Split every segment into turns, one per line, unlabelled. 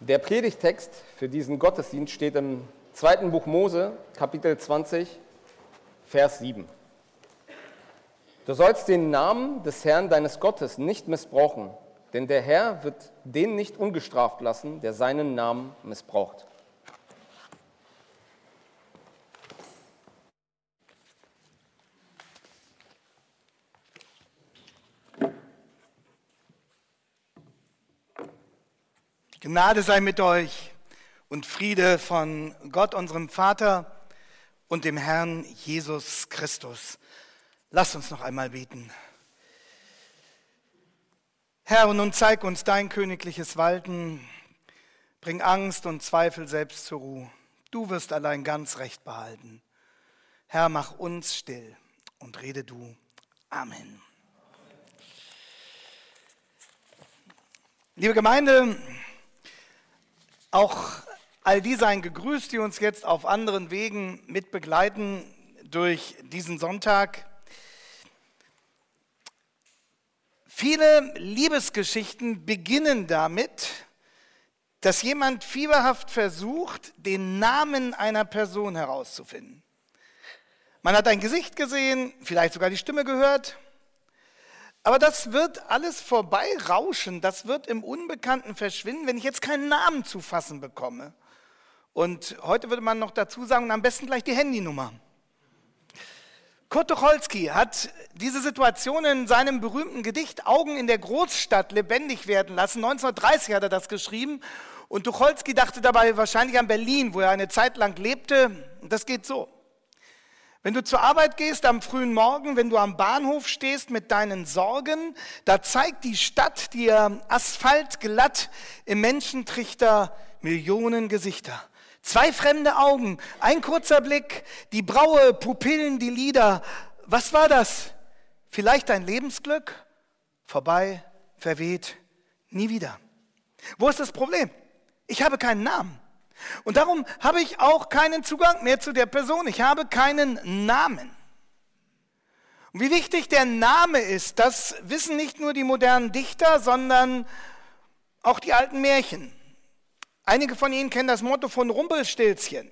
Der Predigttext für diesen Gottesdienst steht im 2. Buch Mose, Kapitel 20, Vers 7. Du sollst den Namen des Herrn deines Gottes nicht missbrauchen, denn der Herr wird den nicht ungestraft lassen, der seinen Namen missbraucht.
Gnade sei mit euch und Friede von Gott, unserem Vater und dem Herrn Jesus Christus. Lasst uns noch einmal beten. Herr, und nun zeig uns dein königliches Walten. Bring Angst und Zweifel selbst zur Ruhe. Du wirst allein ganz Recht behalten. Herr, mach uns still und rede du. Amen. Liebe Gemeinde, auch all die seien gegrüßt, die uns jetzt auf anderen Wegen mitbegleiten durch diesen Sonntag. Viele Liebesgeschichten beginnen damit, dass jemand fieberhaft versucht, den Namen einer Person herauszufinden. Man hat ein Gesicht gesehen, vielleicht sogar die Stimme gehört, aber das wird alles vorbeirauschen, das wird im Unbekannten verschwinden, wenn ich jetzt keinen Namen zu fassen bekomme. Und heute würde man noch dazu sagen, am besten gleich die Handynummer. Kurt Tucholsky hat diese Situation in seinem berühmten Gedicht Augen in der Großstadt lebendig werden lassen. 1930 hat er das geschrieben und Tucholsky dachte dabei wahrscheinlich an Berlin, wo er eine Zeit lang lebte. Und das geht so. Wenn du zur Arbeit gehst am frühen Morgen, wenn du am Bahnhof stehst mit deinen Sorgen, da zeigt die Stadt dir asphaltglatt im Menschentrichter Millionen Gesichter. Zwei fremde Augen, ein kurzer Blick, die Braue, Pupillen, die Lider. Was war das? Vielleicht dein Lebensglück? Vorbei, verweht, nie wieder. Wo ist das Problem? Ich habe keinen Namen. Und darum habe ich auch keinen Zugang mehr zu der Person. Ich habe keinen Namen. Und wie wichtig der Name ist, das wissen nicht nur die modernen Dichter, sondern auch die alten Märchen. Einige von Ihnen kennen das Motto von Rumpelstilzchen,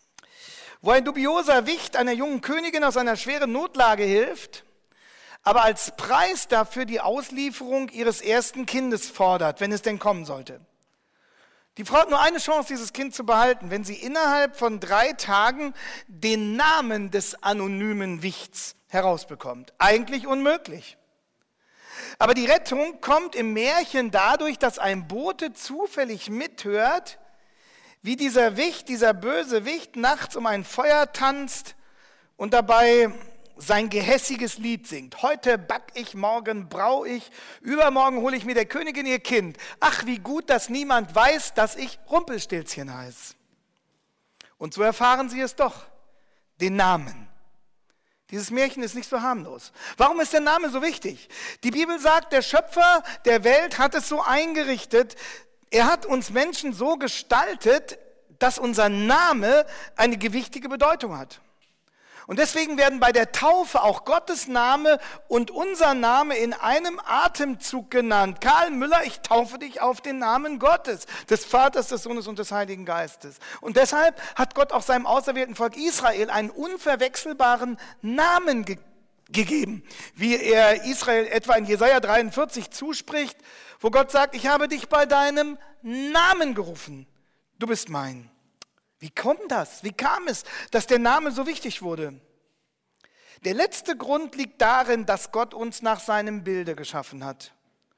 wo ein dubioser Wicht einer jungen Königin aus einer schweren Notlage hilft, aber als Preis dafür die Auslieferung ihres ersten Kindes fordert, wenn es denn kommen sollte. Die Frau hat nur eine Chance, dieses Kind zu behalten, wenn sie innerhalb von 3 Tagen den Namen des anonymen Wichts herausbekommt. Eigentlich unmöglich. Aber die Rettung kommt im Märchen dadurch, dass ein Bote zufällig mithört, wie dieser Wicht, dieser böse Wicht, nachts um ein Feuer tanzt und dabei sein gehässiges Lied singt. Heute back ich, morgen brau ich, übermorgen hole ich mir der Königin ihr Kind. Ach, wie gut, dass niemand weiß, dass ich Rumpelstilzchen heiße. Und so erfahren sie es doch, den Namen. Dieses Märchen ist nicht so harmlos. Warum ist der Name so wichtig? Die Bibel sagt, der Schöpfer der Welt hat es so eingerichtet, er hat uns Menschen so gestaltet, dass unser Name eine gewichtige Bedeutung hat. Und deswegen werden bei der Taufe auch Gottes Name und unser Name in einem Atemzug genannt. Karl Müller, ich taufe dich auf den Namen Gottes, des Vaters, des Sohnes und des Heiligen Geistes. Und deshalb hat Gott auch seinem auserwählten Volk Israel einen unverwechselbaren Namen gegeben, wie er Israel etwa in Jesaja 43 zuspricht, wo Gott sagt, ich habe dich bei deinem Namen gerufen, du bist mein. Wie kommt das? Wie kam es, dass der Name so wichtig wurde? Der letzte Grund liegt darin, dass Gott uns nach seinem Bilde geschaffen hat.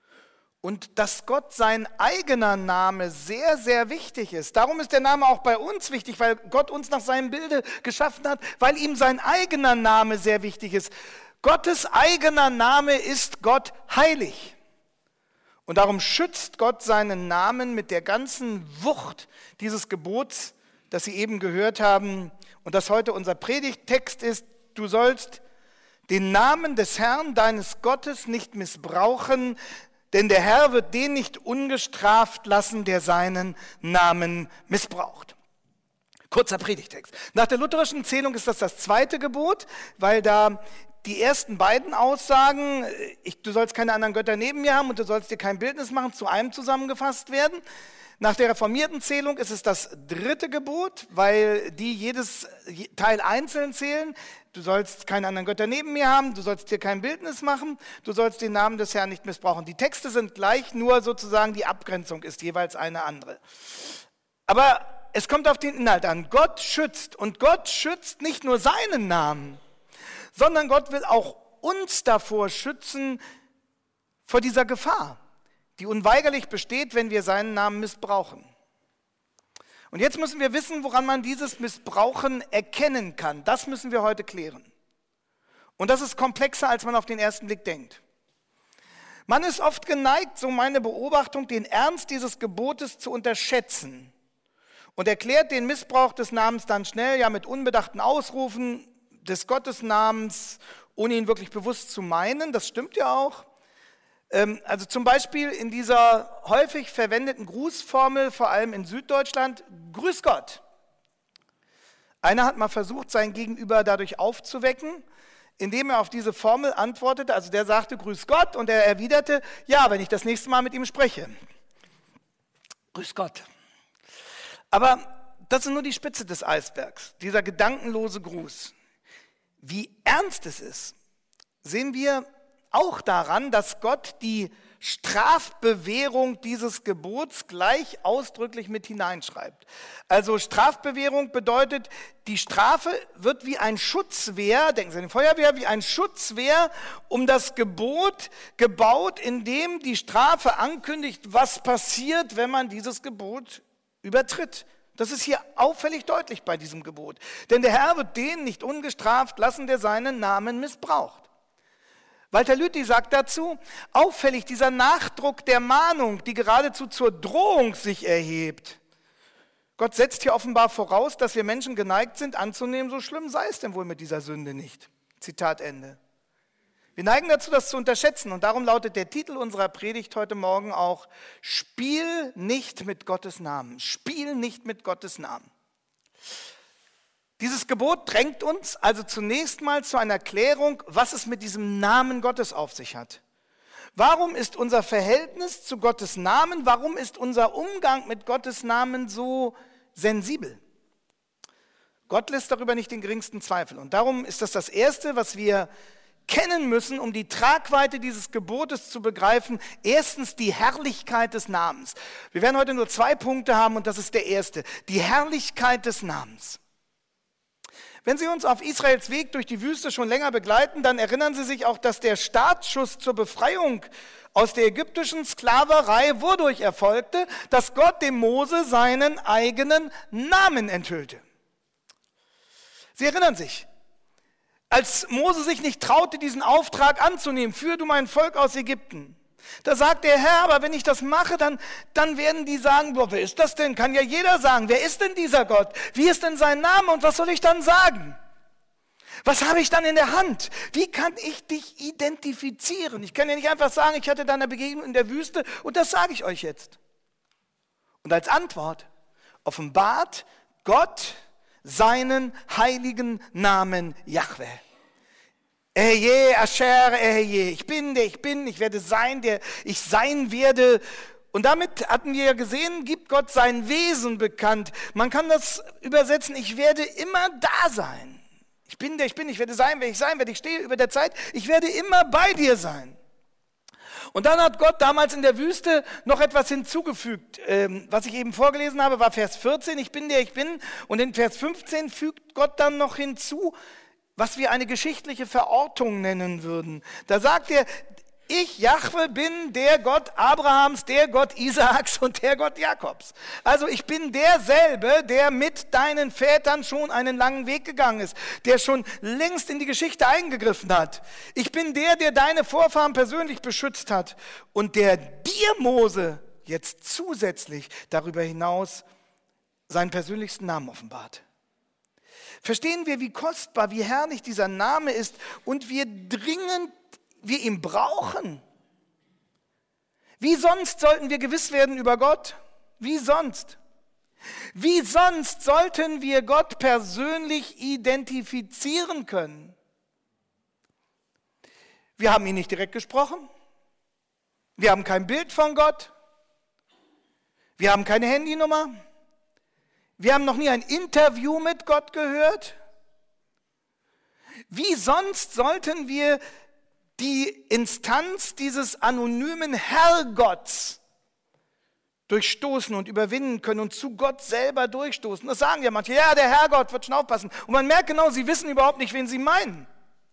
Und dass Gott sein eigener Name sehr, sehr wichtig ist. Darum ist der Name auch bei uns wichtig, weil Gott uns nach seinem Bilde geschaffen hat, weil ihm sein eigener Name sehr wichtig ist. Gottes eigener Name ist Gott heilig. Und darum schützt Gott seinen Namen mit der ganzen Wucht dieses Gebots, das Sie eben gehört haben und das heute unser Predigttext ist. Du sollst den Namen des Herrn, deines Gottes, nicht missbrauchen, denn der Herr wird den nicht ungestraft lassen, der seinen Namen missbraucht. Kurzer Predigtext. Nach der lutherischen Zählung ist das 2. Gebot, weil da die ersten beiden Aussagen, du sollst keine anderen Götter neben mir haben und du sollst dir kein Bildnis machen, zu einem zusammengefasst werden. Nach der reformierten Zählung ist es das 3. Gebot, weil die jedes Teil einzeln zählen. Du sollst keine anderen Götter neben mir haben, du sollst dir kein Bildnis machen, du sollst den Namen des Herrn nicht missbrauchen. Die Texte sind gleich, nur sozusagen die Abgrenzung ist jeweils eine andere. Aber es kommt auf den Inhalt an. Gott schützt und Gott schützt nicht nur seinen Namen, sondern Gott will auch uns davor schützen, vor dieser Gefahr, die unweigerlich besteht, wenn wir seinen Namen missbrauchen. Und jetzt müssen wir wissen, woran man dieses Missbrauchen erkennen kann. Das müssen wir heute klären. Und das ist komplexer, als man auf den ersten Blick denkt. Man ist oft geneigt, so meine Beobachtung, den Ernst dieses Gebotes zu unterschätzen und erklärt den Missbrauch des Namens dann schnell, ja mit unbedachten Ausrufen des Gottesnamens, ohne ihn wirklich bewusst zu meinen. Das stimmt ja auch. Also zum Beispiel in dieser häufig verwendeten Grußformel, vor allem in Süddeutschland, Grüß Gott. Einer hat mal versucht, sein Gegenüber dadurch aufzuwecken, indem er auf diese Formel antwortete, also der sagte Grüß Gott und er erwiderte, ja, wenn ich das nächste Mal mit ihm spreche. Grüß Gott. Aber das ist nur die Spitze des Eisbergs, dieser gedankenlose Gruß. Wie ernst es ist, sehen wir auch daran, dass Gott die Strafbewährung dieses Gebots gleich ausdrücklich mit hineinschreibt. Also Strafbewährung bedeutet, die Strafe wird wie ein Schutzwehr, denken Sie an die Feuerwehr, wie ein Schutzwehr um das Gebot gebaut, indem die Strafe ankündigt, was passiert, wenn man dieses Gebot übertritt. Das ist hier auffällig deutlich bei diesem Gebot. Denn der Herr wird den nicht ungestraft lassen, der seinen Namen missbraucht. Walter Lüthi sagt dazu, auffällig dieser Nachdruck der Mahnung, die geradezu zur Drohung sich erhebt. Gott setzt hier offenbar voraus, dass wir Menschen geneigt sind anzunehmen, so schlimm sei es denn wohl mit dieser Sünde nicht. Zitat Ende. Wir neigen dazu, das zu unterschätzen und darum lautet der Titel unserer Predigt heute Morgen auch, Spiel nicht mit Gottes Namen. Spiel nicht mit Gottes Namen. Dieses Gebot drängt uns also zunächst mal zu einer Klärung, was es mit diesem Namen Gottes auf sich hat. Warum ist unser Verhältnis zu Gottes Namen, warum ist unser Umgang mit Gottes Namen so sensibel? Gott lässt darüber nicht den geringsten Zweifel. Und darum ist das Erste, was wir kennen müssen, um die Tragweite dieses Gebotes zu begreifen. Erstens die Herrlichkeit des Namens. Wir werden heute nur 2 Punkte haben und das ist der erste. Die Herrlichkeit des Namens. Wenn Sie uns auf Israels Weg durch die Wüste schon länger begleiten, dann erinnern Sie sich auch, dass der Startschuss zur Befreiung aus der ägyptischen Sklaverei wodurch erfolgte, dass Gott dem Mose seinen eigenen Namen enthüllte. Sie erinnern sich, als Mose sich nicht traute, diesen Auftrag anzunehmen, führ du mein Volk aus Ägypten. Da sagt der Herr, aber wenn ich das mache, dann werden die sagen, boah, wer ist das denn? Kann ja jeder sagen, wer ist denn dieser Gott? Wie ist denn sein Name und was soll ich dann sagen? Was habe ich dann in der Hand? Wie kann ich dich identifizieren? Ich kann ja nicht einfach sagen, ich hatte da eine Begegnung in der Wüste und das sage ich euch jetzt. Und als Antwort offenbart Gott seinen heiligen Namen Jahwe. Ehyeh, Asher, Ehyeh. Ich bin, der ich bin, ich werde sein, der ich sein werde. Und damit hatten wir ja gesehen, gibt Gott sein Wesen bekannt. Man kann das übersetzen, ich werde immer da sein. Ich bin, der ich bin, ich werde sein, werde ich stehe über der Zeit. Ich werde immer bei dir sein. Und dann hat Gott damals in der Wüste noch etwas hinzugefügt. Was ich eben vorgelesen habe, war Vers 14, ich bin, der ich bin. Und in Vers 15 fügt Gott dann noch hinzu, was wir eine geschichtliche Verortung nennen würden. Da sagt er, ich, Jahwe, bin der Gott Abrahams, der Gott Isaaks und der Gott Jakobs. Also ich bin derselbe, der mit deinen Vätern schon einen langen Weg gegangen ist, der schon längst in die Geschichte eingegriffen hat. Ich bin der deine Vorfahren persönlich beschützt hat und der dir, Mose, jetzt zusätzlich darüber hinaus seinen persönlichsten Namen offenbart. Verstehen wir, wie kostbar, wie herrlich dieser Name ist und wie dringend wir ihn brauchen. Wie sonst sollten wir gewiss werden über Gott? Wie sonst? Wie sonst sollten wir Gott persönlich identifizieren können? Wir haben ihn nicht direkt gesprochen. Wir haben kein Bild von Gott. Wir haben keine Handynummer. Wir haben noch nie ein Interview mit Gott gehört. Wie sonst sollten wir die Instanz dieses anonymen Herrgotts durchstoßen und überwinden können und zu Gott selber durchstoßen? Das sagen ja manche, ja, der Herrgott wird schon aufpassen. Und man merkt genau, sie wissen überhaupt nicht, wen sie meinen.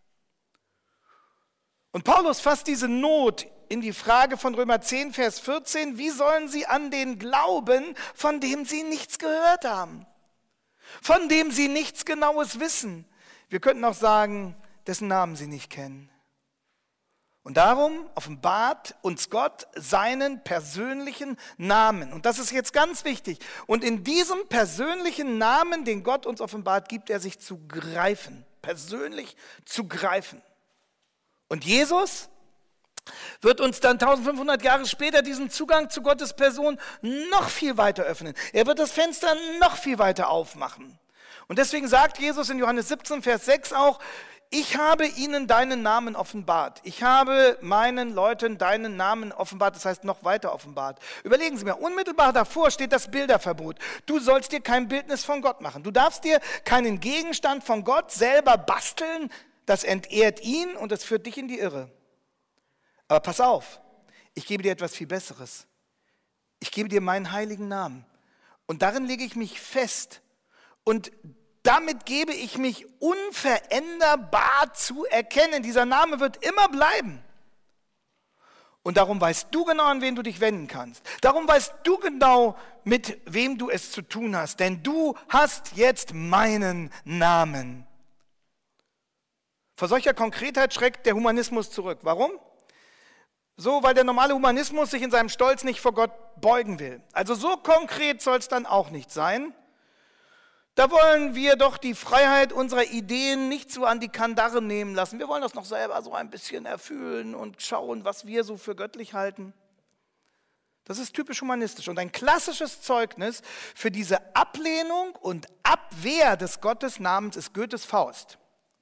Und Paulus fasst diese Not in die Frage von Römer 10, Vers 14, wie sollen sie an den glauben, von dem sie nichts gehört haben, von dem sie nichts Genaues wissen? Wir könnten auch sagen, dessen Namen sie nicht kennen. Und darum offenbart uns Gott seinen persönlichen Namen. Und das ist jetzt ganz wichtig. Und in diesem persönlichen Namen, den Gott uns offenbart, gibt er sich zu greifen, persönlich zu greifen. Und Jesus wird uns dann 1500 Jahre später diesen Zugang zu Gottes Person noch viel weiter öffnen. Er wird das Fenster noch viel weiter aufmachen. Und deswegen sagt Jesus in Johannes 17, Vers 6 auch, ich habe ihnen deinen Namen offenbart. Ich habe meinen Leuten deinen Namen offenbart, das heißt noch weiter offenbart. Überlegen Sie mir, unmittelbar davor steht das Bilderverbot. Du sollst dir kein Bildnis von Gott machen. Du darfst dir keinen Gegenstand von Gott selber basteln, das entehrt ihn und das führt dich in die Irre. Aber pass auf, ich gebe dir etwas viel Besseres. Ich gebe dir meinen heiligen Namen. Und darin lege ich mich fest. Und damit gebe ich mich unveränderbar zu erkennen. Dieser Name wird immer bleiben. Und darum weißt du genau, an wen du dich wenden kannst. Darum weißt du genau, mit wem du es zu tun hast. Denn du hast jetzt meinen Namen. Vor solcher Konkretheit schreckt der Humanismus zurück. Warum? So, weil der normale Humanismus sich in seinem Stolz nicht vor Gott beugen will. Also so konkret soll es dann auch nicht sein. Da wollen wir doch die Freiheit unserer Ideen nicht so an die Kandare nehmen lassen. Wir wollen das noch selber so ein bisschen erfühlen und schauen, was wir so für göttlich halten. Das ist typisch humanistisch. Und ein klassisches Zeugnis für diese Ablehnung und Abwehr des Gottesnamens ist Goethes Faust.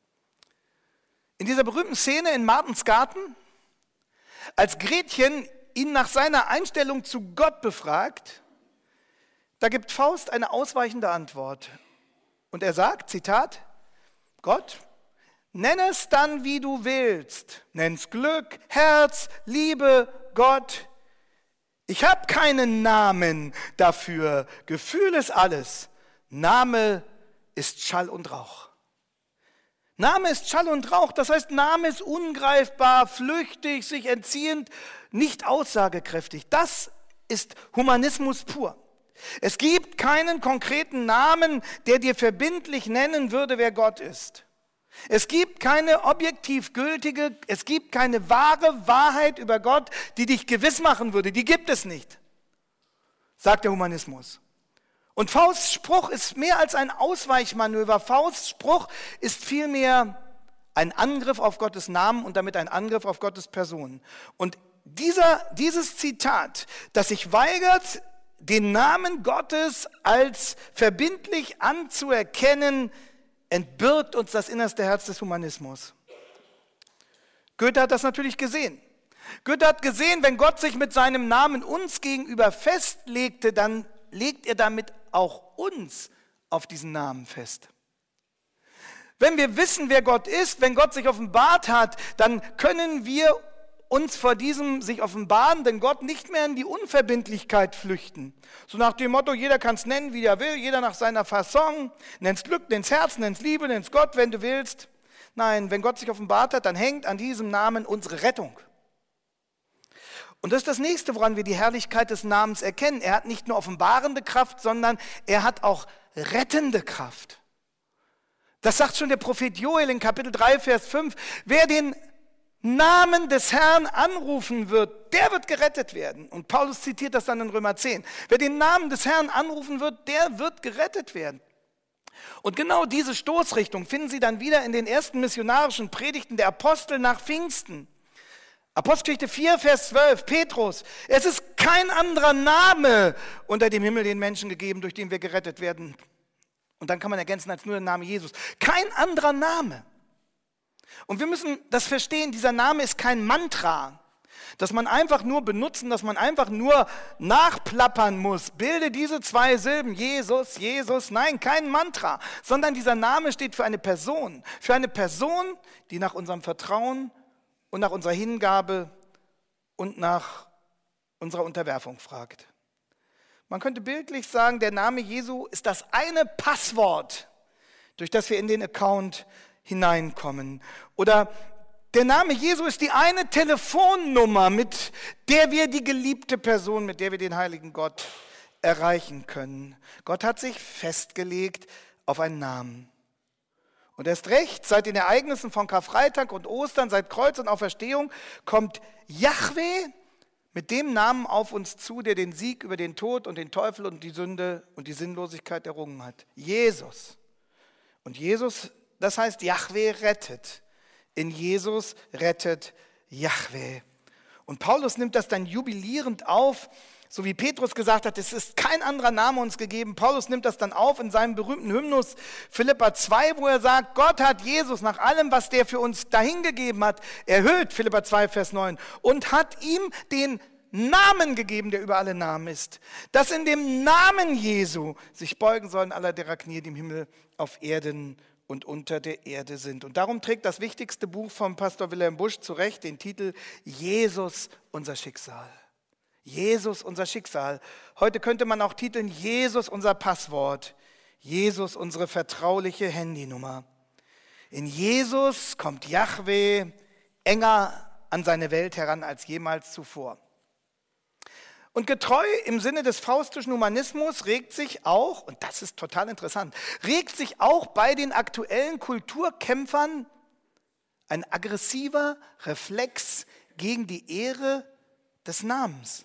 In dieser berühmten Szene in Martens Garten, als Gretchen ihn nach seiner Einstellung zu Gott befragt, da gibt Faust eine ausweichende Antwort. Und er sagt, Zitat, Gott, nenn es dann, wie du willst. Nenn's Glück, Herz, Liebe, Gott. Ich habe keinen Namen dafür. Gefühl ist alles. Name ist Schall und Rauch. Name ist Schall und Rauch, das heißt, Name ist ungreifbar, flüchtig, sich entziehend, nicht aussagekräftig. Das ist Humanismus pur. Es gibt keinen konkreten Namen, der dir verbindlich nennen würde, wer Gott ist. Es gibt keine objektiv gültige, es gibt keine wahre Wahrheit über Gott, die dich gewiss machen würde. Die gibt es nicht, sagt der Humanismus. Und Fausts Spruch ist mehr als ein Ausweichmanöver. Fausts Spruch ist vielmehr ein Angriff auf Gottes Namen und damit ein Angriff auf Gottes Person. Und dieses Zitat, das sich weigert, den Namen Gottes als verbindlich anzuerkennen, entbirgt uns das innerste Herz des Humanismus. Goethe hat das natürlich gesehen. Goethe hat gesehen, wenn Gott sich mit seinem Namen uns gegenüber festlegte, dann legt er damit auch uns auf diesen Namen fest. Wenn wir wissen, wer Gott ist, wenn Gott sich offenbart hat, dann können wir uns vor diesem sich offenbarenden Gott nicht mehr in die Unverbindlichkeit flüchten. So nach dem Motto, jeder kann es nennen, wie er will, jeder nach seiner Fasson, nenn's Glück, nenn's Herz, nenn's Liebe, nenn's Gott, wenn du willst. Nein, wenn Gott sich offenbart hat, dann hängt an diesem Namen unsere Rettung. Und das ist das Nächste, woran wir die Herrlichkeit des Namens erkennen. Er hat nicht nur offenbarende Kraft, sondern er hat auch rettende Kraft. Das sagt schon der Prophet Joel in Kapitel 3, Vers 5. Wer den Namen des Herrn anrufen wird, der wird gerettet werden. Und Paulus zitiert das dann in Römer 10. Wer den Namen des Herrn anrufen wird, der wird gerettet werden. Und genau diese Stoßrichtung finden Sie dann wieder in den ersten missionarischen Predigten der Apostel nach Pfingsten. Apostelgeschichte 4, Vers 12, Petrus, es ist kein anderer Name unter dem Himmel den Menschen gegeben, durch den wir gerettet werden. Und dann kann man ergänzen als nur der Name Jesus. Kein anderer Name. Und wir müssen das verstehen, dieser Name ist kein Mantra, das man einfach nur benutzen, das man einfach nur nachplappern muss. Bilde diese 2 Silben, Jesus, Jesus. Nein, kein Mantra, sondern dieser Name steht für eine Person. Für eine Person, die nach unserem Vertrauen und nach unserer Hingabe und nach unserer Unterwerfung fragt. Man könnte bildlich sagen, der Name Jesu ist das eine Passwort, durch das wir in den Account hineinkommen. Oder der Name Jesu ist die eine Telefonnummer, mit der wir die geliebte Person, mit der wir den heiligen Gott erreichen können. Gott hat sich festgelegt auf einen Namen. Und erst recht, seit den Ereignissen von Karfreitag und Ostern, seit Kreuz und Auferstehung, kommt Jahwe mit dem Namen auf uns zu, der den Sieg über den Tod und den Teufel und die Sünde und die Sinnlosigkeit errungen hat. Jesus. Und Jesus, das heißt, Jahwe rettet. In Jesus rettet Jahwe. Und Paulus nimmt das dann jubilierend auf, so wie Petrus gesagt hat, es ist kein anderer Name uns gegeben. Paulus nimmt das dann auf in seinem berühmten Hymnus Philipper 2, wo er sagt, Gott hat Jesus nach allem, was der für uns dahingegeben hat, erhöht, Philipper 2, Vers 9, und hat ihm den Namen gegeben, der über alle Namen ist, dass in dem Namen Jesu sich beugen sollen aller derer Knie, die im Himmel, auf Erden und unter der Erde sind. Und darum trägt das wichtigste Buch von Pastor Wilhelm Busch zu Recht den Titel Jesus, unser Schicksal. Jesus, unser Schicksal. Heute könnte man auch titeln Jesus, unser Passwort. Jesus, unsere vertrauliche Handynummer. In Jesus kommt Jahwe enger an seine Welt heran als jemals zuvor. Und getreu im Sinne des faustischen Humanismus regt sich auch, und das ist total interessant, regt sich auch bei den aktuellen Kulturkämpfern ein aggressiver Reflex gegen die Ehre des Namens.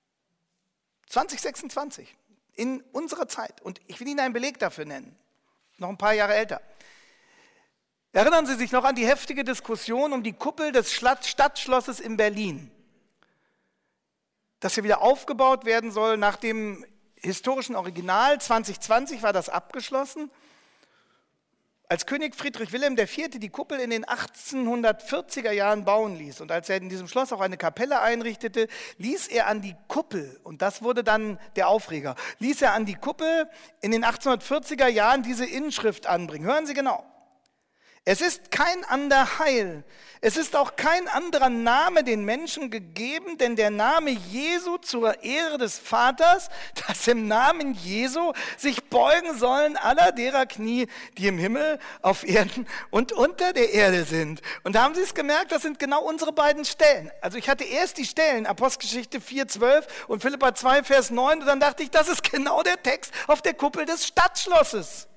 2026, in unserer Zeit. Und ich will Ihnen einen Beleg dafür nennen, noch ein paar Jahre älter. Erinnern Sie sich noch an die heftige Diskussion um die Kuppel des Stadtschlosses in Berlin, das hier wieder aufgebaut werden soll nach dem historischen Original. 2020 war das abgeschlossen. Als König Friedrich Wilhelm IV. Die Kuppel in den 1840er Jahren bauen ließ und als er in diesem Schloss auch eine Kapelle einrichtete, ließ er an die Kuppel, und das wurde dann der Aufreger, ließ er an die Kuppel in den 1840er Jahren diese Inschrift anbringen. Hören Sie genau. Es ist kein ander Heil, es ist auch kein anderer Name den Menschen gegeben, denn der Name Jesu zur Ehre des Vaters, dass im Namen Jesu sich beugen sollen aller derer Knie, die im Himmel, auf Erden und unter der Erde sind. Und da haben Sie es gemerkt, das sind genau unsere beiden Stellen. Also ich hatte erst die Stellen, Apostelgeschichte 4,12 und Philipper 2, Vers 9, und dann dachte ich, das ist genau der Text auf der Kuppel des Stadtschlosses.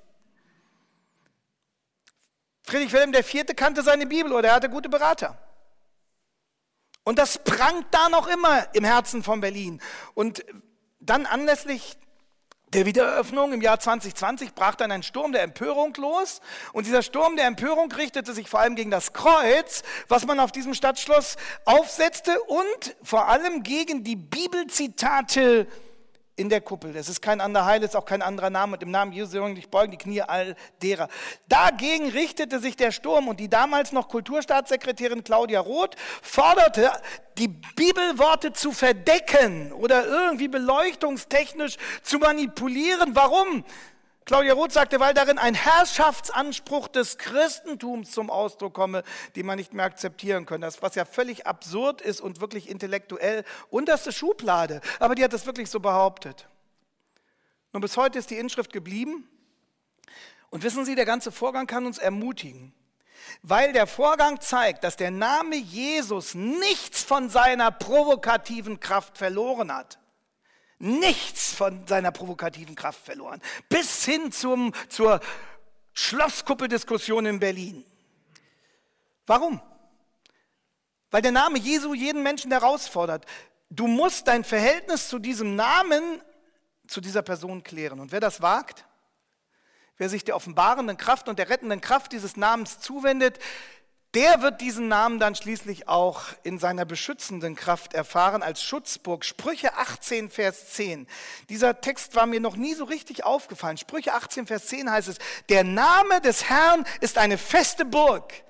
Friedrich Wilhelm IV. Kannte seine Bibel oder er hatte gute Berater. Und das prangt da noch immer im Herzen von Berlin. Und dann anlässlich der Wiedereröffnung im Jahr 2020 brach dann ein Sturm der Empörung los. Und dieser Sturm der Empörung richtete sich vor allem gegen das Kreuz, was man auf diesem Stadtschloss aufsetzte, und vor allem gegen die Bibelzitate in der Kuppel. Es ist kein anderer Heil, es ist auch kein anderer Name, und im Namen Jesu sollen sich beugen die Knie all derer. Dagegen richtete sich der Sturm, und die damals noch Kulturstaatssekretärin Claudia Roth forderte, die Bibelworte zu verdecken oder irgendwie beleuchtungstechnisch zu manipulieren. Warum? Claudia Roth sagte, weil darin ein Herrschaftsanspruch des Christentums zum Ausdruck komme, den man nicht mehr akzeptieren könne. Das, was ja völlig absurd ist und wirklich intellektuell unterste Schublade. Aber die hat das wirklich so behauptet. Und bis heute ist die Inschrift geblieben. Und wissen Sie, der ganze Vorgang kann uns ermutigen, weil der Vorgang zeigt, dass der Name Jesus nichts von seiner provokativen Kraft verloren hat. Nichts von seiner provokativen Kraft verloren. Bis hin zur Schlosskuppeldiskussion in Berlin. Warum? Weil der Name Jesu jeden Menschen herausfordert. Du musst dein Verhältnis zu diesem Namen, zu dieser Person klären. Und wer das wagt, wer sich der offenbarenden Kraft und der rettenden Kraft dieses Namens zuwendet, der wird diesen Namen dann schließlich auch in seiner beschützenden Kraft erfahren als Schutzburg. Sprüche 18, Vers 10. Dieser Text war mir noch nie so richtig aufgefallen. Sprüche 18, Vers 10 heißt es, der Name des Herrn ist eine feste Burg.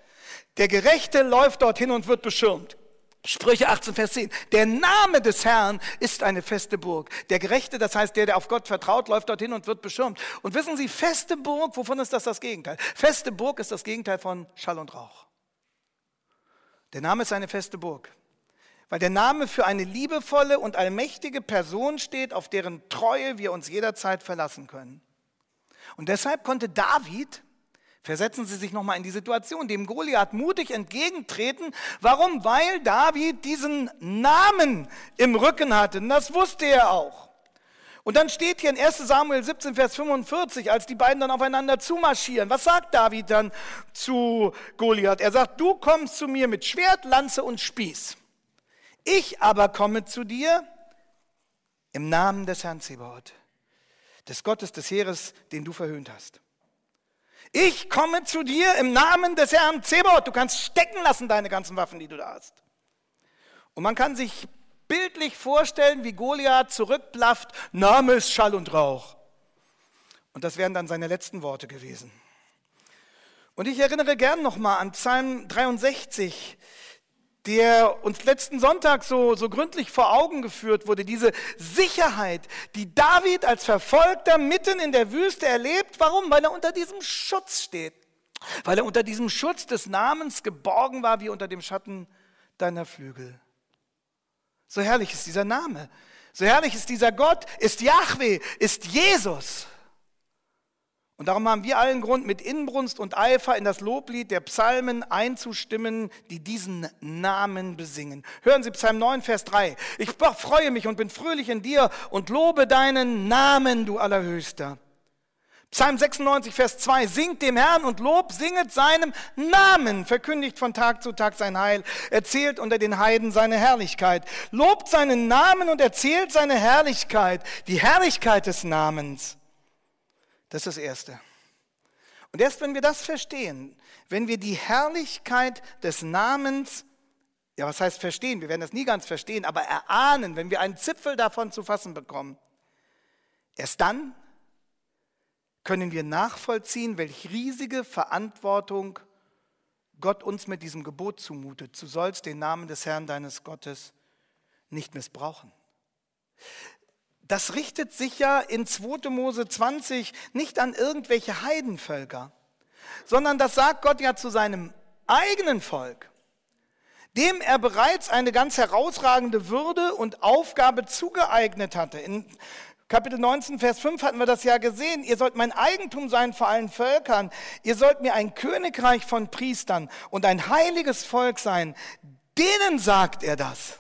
Der Gerechte läuft dorthin und wird beschirmt. Sprüche 18, Vers 10. Der Name des Herrn ist eine feste Burg. Der Gerechte, das heißt der auf Gott vertraut, läuft dorthin und wird beschirmt. Und wissen Sie, feste Burg, wovon ist das Gegenteil? Feste Burg ist das Gegenteil von Schall und Rauch. Der Name ist eine feste Burg, weil der Name für eine liebevolle und allmächtige Person steht, auf deren Treue wir uns jederzeit verlassen können. Und deshalb konnte David, versetzen Sie sich nochmal in die Situation, dem Goliath mutig entgegentreten. Warum? Weil David diesen Namen im Rücken hatte. Und das wusste er auch. Und dann steht hier in 1 Samuel 17, Vers 45, als die beiden dann aufeinander zumarschieren. Was sagt David dann zu Goliath? Er sagt, du kommst zu mir mit Schwert, Lanze und Spieß. Ich aber komme zu dir im Namen des Herrn Zebaoth, des Gottes des Heeres, den du verhöhnt hast. Ich komme zu dir im Namen des Herrn Zebaoth. Du kannst stecken lassen, deine ganzen Waffen, die du da hast. Und man kann sich bildlich vorstellen, wie Goliath zurückblafft, Name ist Schall und Rauch. Und das wären dann seine letzten Worte gewesen. Und ich erinnere gern nochmal an Psalm 63, der uns letzten Sonntag so gründlich vor Augen geführt wurde, diese Sicherheit, die David als Verfolgter mitten in der Wüste erlebt. Warum? Weil er unter diesem Schutz steht. Weil er unter diesem Schutz des Namens geborgen war, wie unter dem Schatten deiner Flügel. So herrlich ist dieser Name. So herrlich ist dieser Gott, ist Jahwe, ist Jesus. Und darum haben wir allen Grund, mit Inbrunst und Eifer in das Loblied der Psalmen einzustimmen, die diesen Namen besingen. Hören Sie Psalm 9, Vers 3. Ich freue mich und bin fröhlich in dir und lobe deinen Namen, du Allerhöchster. Psalm 96, Vers 2. Singt dem Herrn und Lob, singet seinem Namen, verkündigt von Tag zu Tag sein Heil, erzählt unter den Heiden seine Herrlichkeit. Lobt seinen Namen und erzählt seine Herrlichkeit, die Herrlichkeit des Namens. Das ist das Erste. Und erst wenn wir das verstehen, wenn wir die Herrlichkeit des Namens, ja was heißt verstehen, wir werden das nie ganz verstehen, aber erahnen, wenn wir einen Zipfel davon zu fassen bekommen, erst dann können wir nachvollziehen, welche riesige Verantwortung Gott uns mit diesem Gebot zumutet. Du sollst den Namen des Herrn deines Gottes nicht missbrauchen. Das richtet sich ja in 2. Mose 20 nicht an irgendwelche Heidenvölker, sondern das sagt Gott ja zu seinem eigenen Volk, dem er bereits eine ganz herausragende Würde und Aufgabe zugeeignet hatte. In Kapitel 19, Vers 5 hatten wir das ja gesehen. Ihr sollt mein Eigentum sein vor allen Völkern. Ihr sollt mir ein Königreich von Priestern und ein heiliges Volk sein. Denen sagt er das.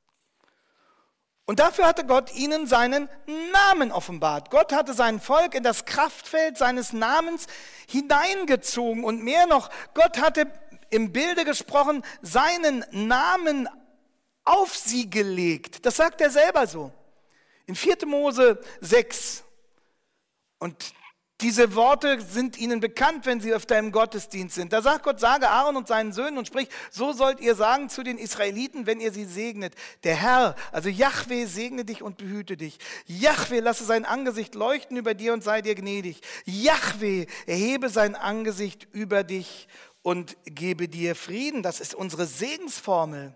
Und dafür hatte Gott ihnen seinen Namen offenbart. Gott hatte sein Volk in das Kraftfeld seines Namens hineingezogen. Und mehr noch, Gott hatte im Bilde gesprochen, seinen Namen auf sie gelegt. Das sagt er selber so. In 4. Mose 6. Und diese Worte sind ihnen bekannt, wenn sie öfter im Gottesdienst sind. Da sagt Gott, sage Aaron und seinen Söhnen und sprich, so sollt ihr sagen zu den Israeliten, wenn ihr sie segnet. Der Herr, also Jahwe, segne dich und behüte dich. Jahwe, lasse sein Angesicht leuchten über dir und sei dir gnädig. Jahwe, erhebe sein Angesicht über dich und gebe dir Frieden. Das ist unsere Segensformel.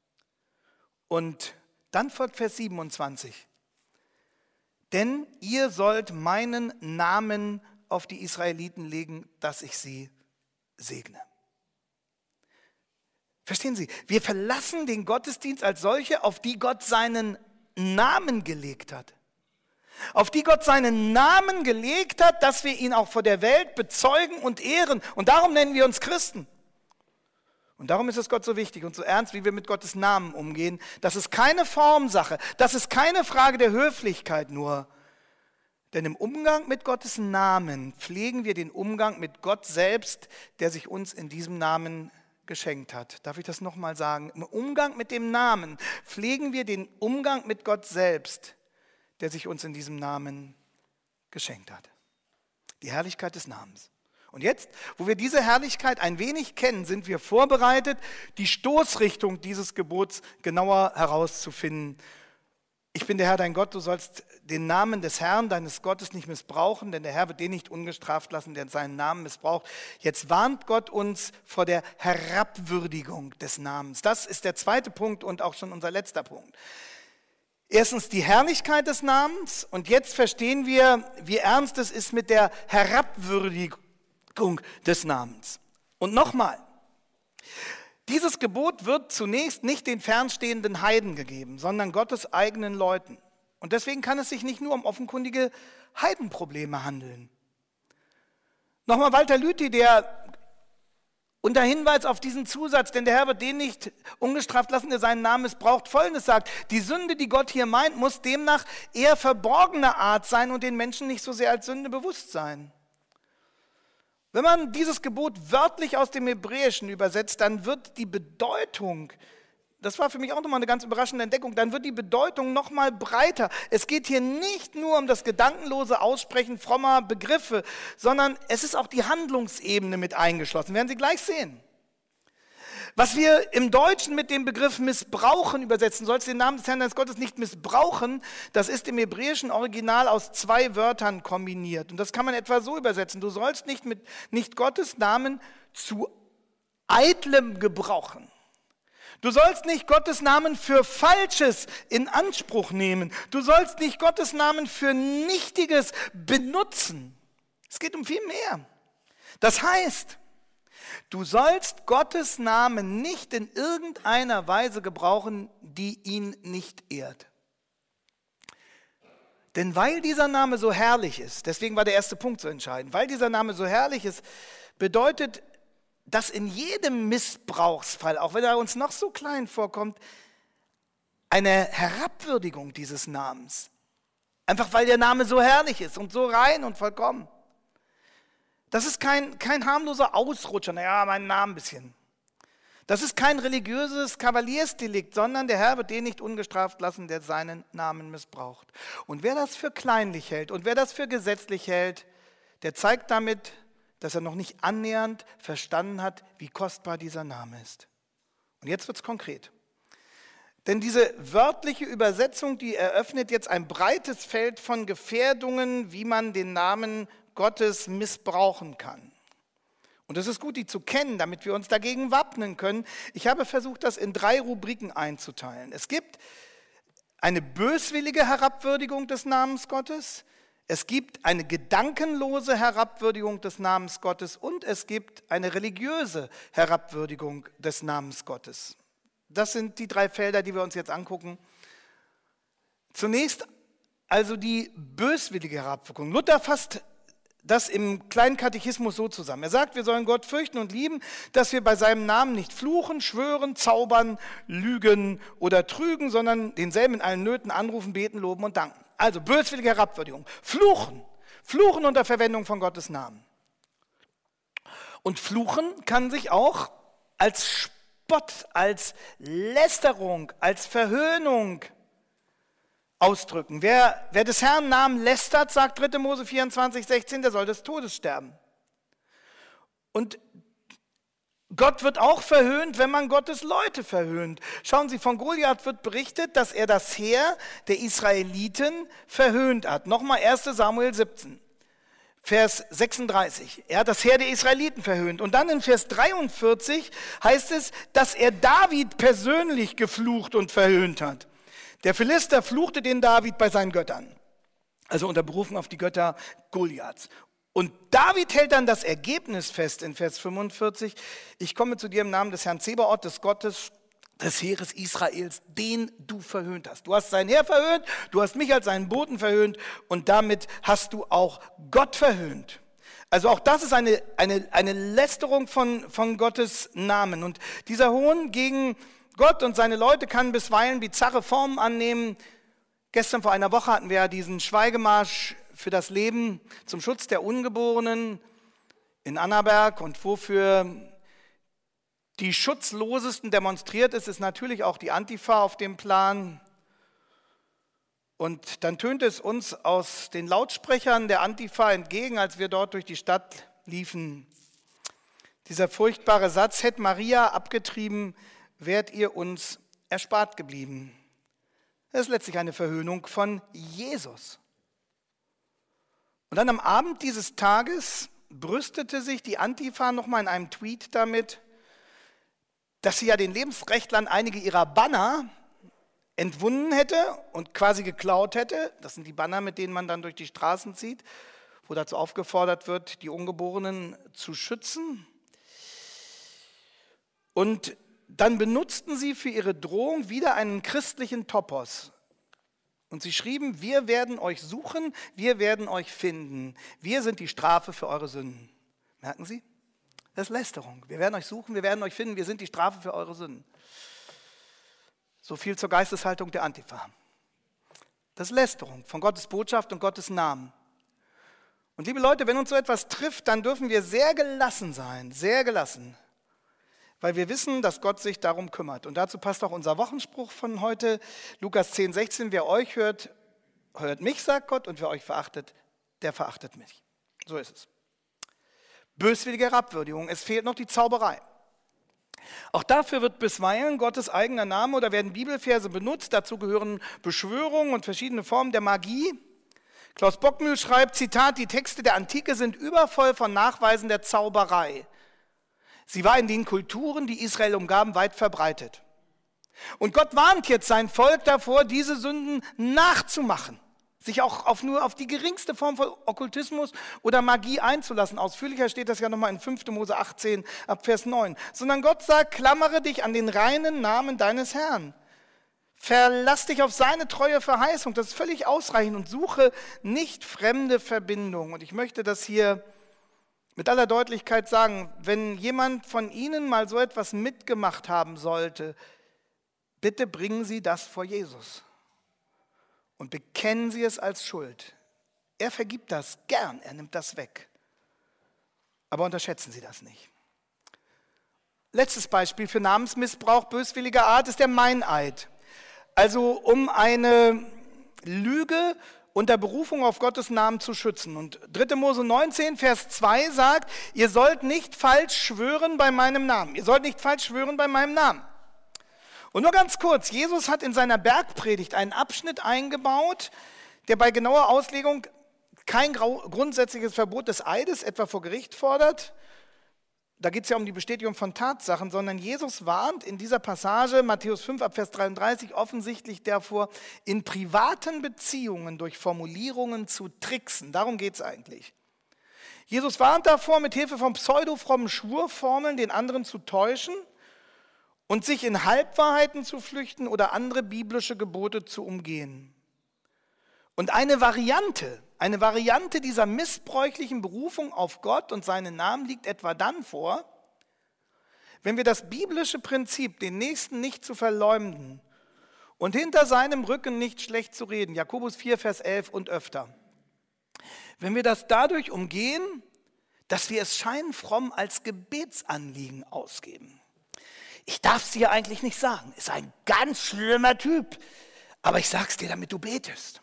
Und dann folgt Vers 27. Denn ihr sollt meinen Namen auf die Israeliten legen, dass ich sie segne. Verstehen Sie? Wir verlassen den Gottesdienst als solche, auf die Gott seinen Namen gelegt hat. Auf die Gott seinen Namen gelegt hat, dass wir ihn auch vor der Welt bezeugen und ehren. Und darum nennen wir uns Christen. Und darum ist es Gott so wichtig und so ernst, wie wir mit Gottes Namen umgehen. Das ist keine Formsache, das ist keine Frage der Höflichkeit nur. Denn im Umgang mit Gottes Namen pflegen wir den Umgang mit Gott selbst, der sich uns in diesem Namen geschenkt hat. Darf ich das nochmal sagen? Im Umgang mit dem Namen pflegen wir den Umgang mit Gott selbst, der sich uns in diesem Namen geschenkt hat. Die Herrlichkeit des Namens. Und jetzt, wo wir diese Herrlichkeit ein wenig kennen, sind wir vorbereitet, die Stoßrichtung dieses Gebots genauer herauszufinden. Ich bin der Herr dein Gott, du sollst den Namen des Herrn, deines Gottes, nicht missbrauchen, denn der Herr wird den nicht ungestraft lassen, der seinen Namen missbraucht. Jetzt warnt Gott uns vor der Herabwürdigung des Namens. Das ist der zweite Punkt und auch schon unser letzter Punkt. Erstens die Herrlichkeit des Namens und jetzt verstehen wir, wie ernst es ist mit der Herabwürdigung des Namens. Und nochmal, dieses Gebot wird zunächst nicht den fernstehenden Heiden gegeben, sondern Gottes eigenen Leuten. Und deswegen kann es sich nicht nur um offenkundige Heidenprobleme handeln. Nochmal Walter Lüthi, der unter Hinweis auf diesen Zusatz, denn der Herr wird den nicht ungestraft lassen, der seinen Namen missbraucht, Folgendes sagt: Die Sünde, die Gott hier meint, muss demnach eher verborgener Art sein und den Menschen nicht so sehr als Sünde bewusst sein. Wenn man dieses Gebot wörtlich aus dem Hebräischen übersetzt, dann wird die Bedeutung, das war für mich auch nochmal eine ganz überraschende Entdeckung, dann wird die Bedeutung nochmal breiter. Es geht hier nicht nur um das gedankenlose Aussprechen frommer Begriffe, sondern es ist auch die Handlungsebene mit eingeschlossen. Werden Sie gleich sehen. Was wir im Deutschen mit dem Begriff missbrauchen übersetzen, sollst den Namen des Herrn deines Gottes nicht missbrauchen, das ist im hebräischen Original aus 2 Wörtern kombiniert. Und das kann man etwa so übersetzen: Du sollst nicht Gottes Namen zu eitlem gebrauchen. Du sollst nicht Gottes Namen für Falsches in Anspruch nehmen. Du sollst nicht Gottes Namen für Nichtiges benutzen. Es geht um viel mehr. Das heißt, du sollst Gottes Namen nicht in irgendeiner Weise gebrauchen, die ihn nicht ehrt. Denn weil dieser Name so herrlich ist, deswegen war der erste Punkt so entscheidend, weil dieser Name so herrlich ist, bedeutet das in jedem Missbrauchsfall, auch wenn er uns noch so klein vorkommt, eine Herabwürdigung dieses Namens. Einfach weil der Name so herrlich ist und so rein und vollkommen. Das ist kein harmloser Ausrutscher, naja, mein Name ein bisschen. Das ist kein religiöses Kavaliersdelikt, sondern der Herr wird den nicht ungestraft lassen, der seinen Namen missbraucht. Und wer das für kleinlich hält und wer das für gesetzlich hält, der zeigt damit, dass er noch nicht annähernd verstanden hat, wie kostbar dieser Name ist. Und jetzt wird es konkret. Denn diese wörtliche Übersetzung, die eröffnet jetzt ein breites Feld von Gefährdungen, wie man den Namen Gottes missbrauchen kann. Und es ist gut, die zu kennen, damit wir uns dagegen wappnen können. Ich habe versucht, das in 3 Rubriken einzuteilen. Es gibt eine böswillige Herabwürdigung des Namens Gottes, es gibt eine gedankenlose Herabwürdigung des Namens Gottes und es gibt eine religiöse Herabwürdigung des Namens Gottes. Das sind die 3 Felder, die wir uns jetzt angucken. Zunächst also die böswillige Herabwürdigung. Luther fasst das im kleinen Katechismus so zusammen. Er sagt, wir sollen Gott fürchten und lieben, dass wir bei seinem Namen nicht fluchen, schwören, zaubern, lügen oder trügen, sondern denselben in allen Nöten anrufen, beten, loben und danken. Also böswillige Herabwürdigung. Fluchen unter Verwendung von Gottes Namen. Und Fluchen kann sich auch als Spott, als Lästerung, als Verhöhnung ausdrücken. Wer des Herrn Namen lästert, sagt 3. Mose 24,16, der soll des Todes sterben. Und Gott wird auch verhöhnt, wenn man Gottes Leute verhöhnt. Schauen Sie, von Goliath wird berichtet, dass er das Heer der Israeliten verhöhnt hat. Nochmal 1. Samuel 17, Vers 36. Er hat das Heer der Israeliten verhöhnt. Und dann in Vers 43 heißt es, dass er David persönlich geflucht und verhöhnt hat. Der Philister fluchte den David bei seinen Göttern, also unter Berufung auf die Götter Goliaths. Und David hält dann das Ergebnis fest in Vers 45. Ich komme zu dir im Namen des Herrn Zebaoth, des Gottes des Heeres Israels, den du verhöhnt hast. Du hast sein Heer verhöhnt, du hast mich als seinen Boten verhöhnt und damit hast du auch Gott verhöhnt. Also auch das ist eine Lästerung von Gottes Namen. Und dieser Hohn gegen Gott und seine Leute kann bisweilen bizarre Formen annehmen. Gestern vor einer Woche hatten wir ja diesen Schweigemarsch für das Leben zum Schutz der Ungeborenen in Annaberg. Und wofür die Schutzlosesten demonstriert ist natürlich auch die Antifa auf dem Plan. Und dann tönte es uns aus den Lautsprechern der Antifa entgegen, als wir dort durch die Stadt liefen. Dieser furchtbare Satz: Hätte Maria abgetrieben, wärt ihr uns erspart geblieben. Das ist letztlich eine Verhöhnung von Jesus. Und dann am Abend dieses Tages brüstete sich die Antifa nochmal in einem Tweet damit, dass sie ja den Lebensrechtlern einige ihrer Banner entwunden hätte und quasi geklaut hätte. Das sind die Banner, mit denen man dann durch die Straßen zieht, wo dazu aufgefordert wird, die Ungeborenen zu schützen. Und dann benutzten sie für ihre Drohung wieder einen christlichen Topos. Und sie schrieben, wir werden euch suchen, wir werden euch finden. Wir sind die Strafe für eure Sünden. Merken Sie? Das ist Lästerung. Wir werden euch suchen, wir werden euch finden, wir sind die Strafe für eure Sünden. So viel zur Geisteshaltung der Antifa. Das ist Lästerung von Gottes Botschaft und Gottes Namen. Und liebe Leute, wenn uns so etwas trifft, dann dürfen wir sehr gelassen sein, sehr gelassen. Weil wir wissen, dass Gott sich darum kümmert. Und dazu passt auch unser Wochenspruch von heute, Lukas 10, 16, wer euch hört, hört mich, sagt Gott, und wer euch verachtet, der verachtet mich. So ist es. Böswillige Herabwürdigung, es fehlt noch die Zauberei. Auch dafür wird bisweilen Gottes eigener Name oder werden Bibelverse benutzt. Dazu gehören Beschwörungen und verschiedene Formen der Magie. Klaus Bockmühl schreibt, Zitat, die Texte der Antike sind übervoll von Nachweisen der Zauberei. Sie war in den Kulturen, die Israel umgaben, weit verbreitet. Und Gott warnt jetzt sein Volk davor, diese Sünden nachzumachen, sich auch nur auf die geringste Form von Okkultismus oder Magie einzulassen. Ausführlicher steht das ja nochmal in 5. Mose 18 ab Vers 9. Sondern Gott sagt, klammere dich an den reinen Namen deines Herrn. Verlass dich auf seine treue Verheißung, das ist völlig ausreichend und suche nicht fremde Verbindungen. Und ich möchte das hier mit aller Deutlichkeit sagen, wenn jemand von Ihnen mal so etwas mitgemacht haben sollte, bitte bringen Sie das vor Jesus und bekennen Sie es als Schuld. Er vergibt das gern, er nimmt das weg. Aber unterschätzen Sie das nicht. Letztes Beispiel für Namensmissbrauch böswilliger Art ist der Meineid. Also um eine Lüge unter Berufung auf Gottes Namen zu schützen. Und 3. Mose 19, Vers 2 sagt, ihr sollt nicht falsch schwören bei meinem Namen. Ihr sollt nicht falsch schwören bei meinem Namen. Und nur ganz kurz, Jesus hat in seiner Bergpredigt einen Abschnitt eingebaut, der bei genauer Auslegung kein grundsätzliches Verbot des Eides etwa vor Gericht fordert. Da geht es ja um die Bestätigung von Tatsachen, sondern Jesus warnt in dieser Passage, Matthäus 5 ab Vers 33, offensichtlich davor, in privaten Beziehungen durch Formulierungen zu tricksen. Darum geht es eigentlich. Jesus warnt davor, mit Hilfe von pseudofrommen Schwurformeln den anderen zu täuschen und sich in Halbwahrheiten zu flüchten oder andere biblische Gebote zu umgehen. Und eine Variante dieser missbräuchlichen Berufung auf Gott und seinen Namen liegt etwa dann vor, wenn wir das biblische Prinzip, den Nächsten nicht zu verleumden und hinter seinem Rücken nicht schlecht zu reden, Jakobus 4, Vers 11 und öfter, wenn wir das dadurch umgehen, dass wir es scheinfromm als Gebetsanliegen ausgeben. Ich darf es dir eigentlich nicht sagen, ist ein ganz schlimmer Typ, aber ich sag's dir, damit du betest.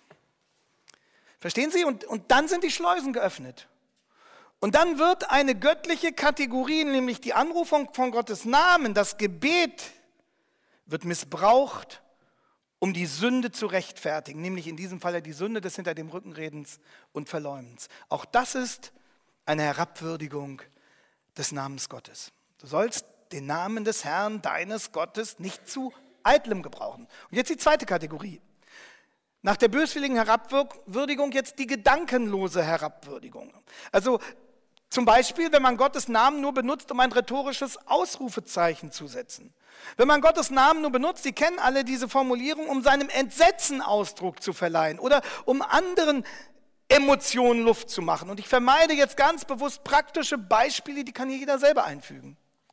Verstehen Sie? Und dann sind die Schleusen geöffnet. Und dann wird eine göttliche Kategorie, nämlich die Anrufung von Gottes Namen, das Gebet, wird missbraucht, um die Sünde zu rechtfertigen. Nämlich in diesem Fall die Sünde des hinter dem Rückenredens und Verleumdens. Auch das ist eine Herabwürdigung des Namens Gottes. Du sollst den Namen des Herrn, deines Gottes, nicht zu eitlem gebrauchen. Und jetzt die zweite Kategorie. Nach der böswilligen Herabwürdigung jetzt die gedankenlose Herabwürdigung. Also zum Beispiel, wenn man Gottes Namen nur benutzt, um ein rhetorisches Ausrufezeichen zu setzen. Wenn man Gottes Namen nur benutzt, Sie kennen alle diese Formulierung, um seinem Entsetzen Ausdruck zu verleihen oder um anderen Emotionen Luft zu machen. Und ich vermeide jetzt ganz bewusst praktische Beispiele, die kann hier jeder selber einfügen.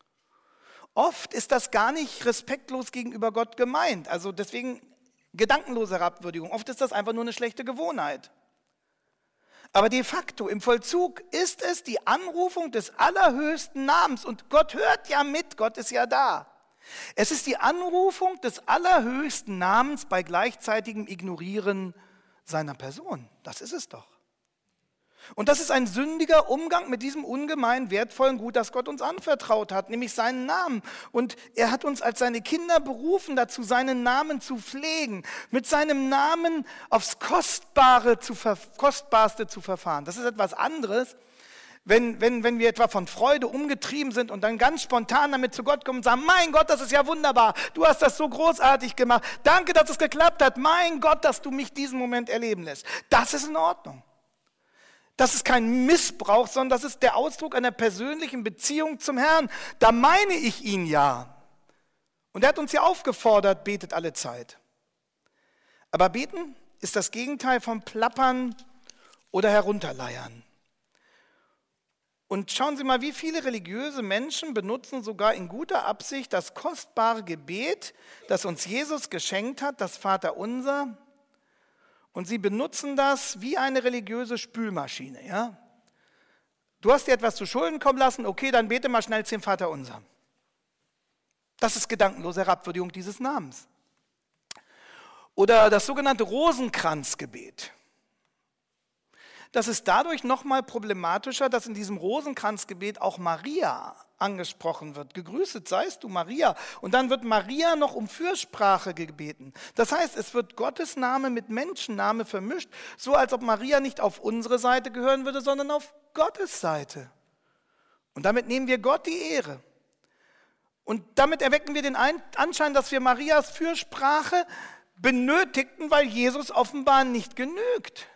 Oft ist das gar nicht respektlos gegenüber Gott gemeint. Also deswegen gedankenlose Herabwürdigung. Oft ist das einfach nur eine schlechte Gewohnheit. Aber de facto im Vollzug ist es die Anrufung des allerhöchsten Namens. Und Gott hört ja mit, Gott ist ja da. Es ist die Anrufung des allerhöchsten Namens bei gleichzeitigem Ignorieren seiner Person. Das ist es doch. Und das ist ein sündiger Umgang mit diesem ungemein wertvollen Gut, das Gott uns anvertraut hat, nämlich seinen Namen. Und er hat uns als seine Kinder berufen dazu, seinen Namen zu pflegen, mit seinem Namen aufs Kostbarste zu verfahren. Das ist etwas anderes, wenn wir etwa von Freude umgetrieben sind und dann ganz spontan damit zu Gott kommen und sagen, mein Gott, das ist ja wunderbar, du hast das so großartig gemacht, danke, dass es geklappt hat, mein Gott, dass du mich diesen Moment erleben lässt. Das ist in Ordnung. Das ist kein Missbrauch, sondern das ist der Ausdruck einer persönlichen Beziehung zum Herrn. Da meine ich ihn ja. Und er hat uns ja aufgefordert, betet alle Zeit. Aber beten ist das Gegenteil von Plappern oder Herunterleiern. Und schauen Sie mal, wie viele religiöse Menschen benutzen sogar in guter Absicht das kostbare Gebet, das uns Jesus geschenkt hat, das Vaterunser. Und sie benutzen das wie eine religiöse Spülmaschine. Ja? Du hast dir etwas zu Schulden kommen lassen, okay, dann bete mal schnell 10 Vaterunser. Das ist gedankenlose Herabwürdigung dieses Namens. Oder das sogenannte Rosenkranzgebet. Das ist dadurch nochmal problematischer, dass in diesem Rosenkranzgebet auch Maria angesprochen wird. Gegrüßet seist du, Maria. Und dann wird Maria noch um Fürsprache gebeten. Das heißt, es wird Gottes Name mit Menschenname vermischt, so als ob Maria nicht auf unsere Seite gehören würde, sondern auf Gottes Seite. Und damit nehmen wir Gott die Ehre. Und damit erwecken wir den Anschein, dass wir Marias Fürsprache benötigten, weil Jesus offenbar nicht genügt.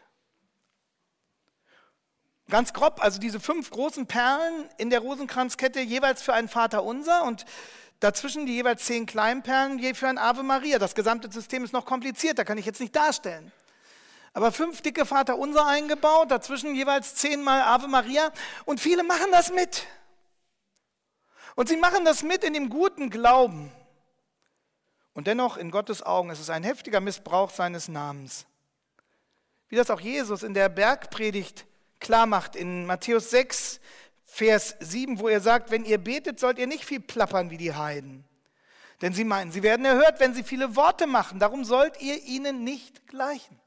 Ganz grob, also diese 5 großen Perlen in der Rosenkranzkette jeweils für ein Vaterunser und dazwischen die jeweils 10 kleinen Perlen je für ein Ave Maria. Das gesamte System ist noch komplizierter, kann ich jetzt nicht darstellen. Aber 5 dicke Vaterunser eingebaut, dazwischen jeweils 10 Mal Ave Maria und viele machen das mit. Und sie machen das mit in dem guten Glauben. Und dennoch in Gottes Augen ist es ein heftiger Missbrauch seines Namens. Wie das auch Jesus in der Bergpredigt klar macht, in Matthäus 6, Vers 7, wo er sagt, wenn ihr betet, sollt ihr nicht viel plappern wie die Heiden. Denn sie meinen, sie werden erhört, wenn sie viele Worte machen. Darum sollt ihr ihnen nicht gleichen.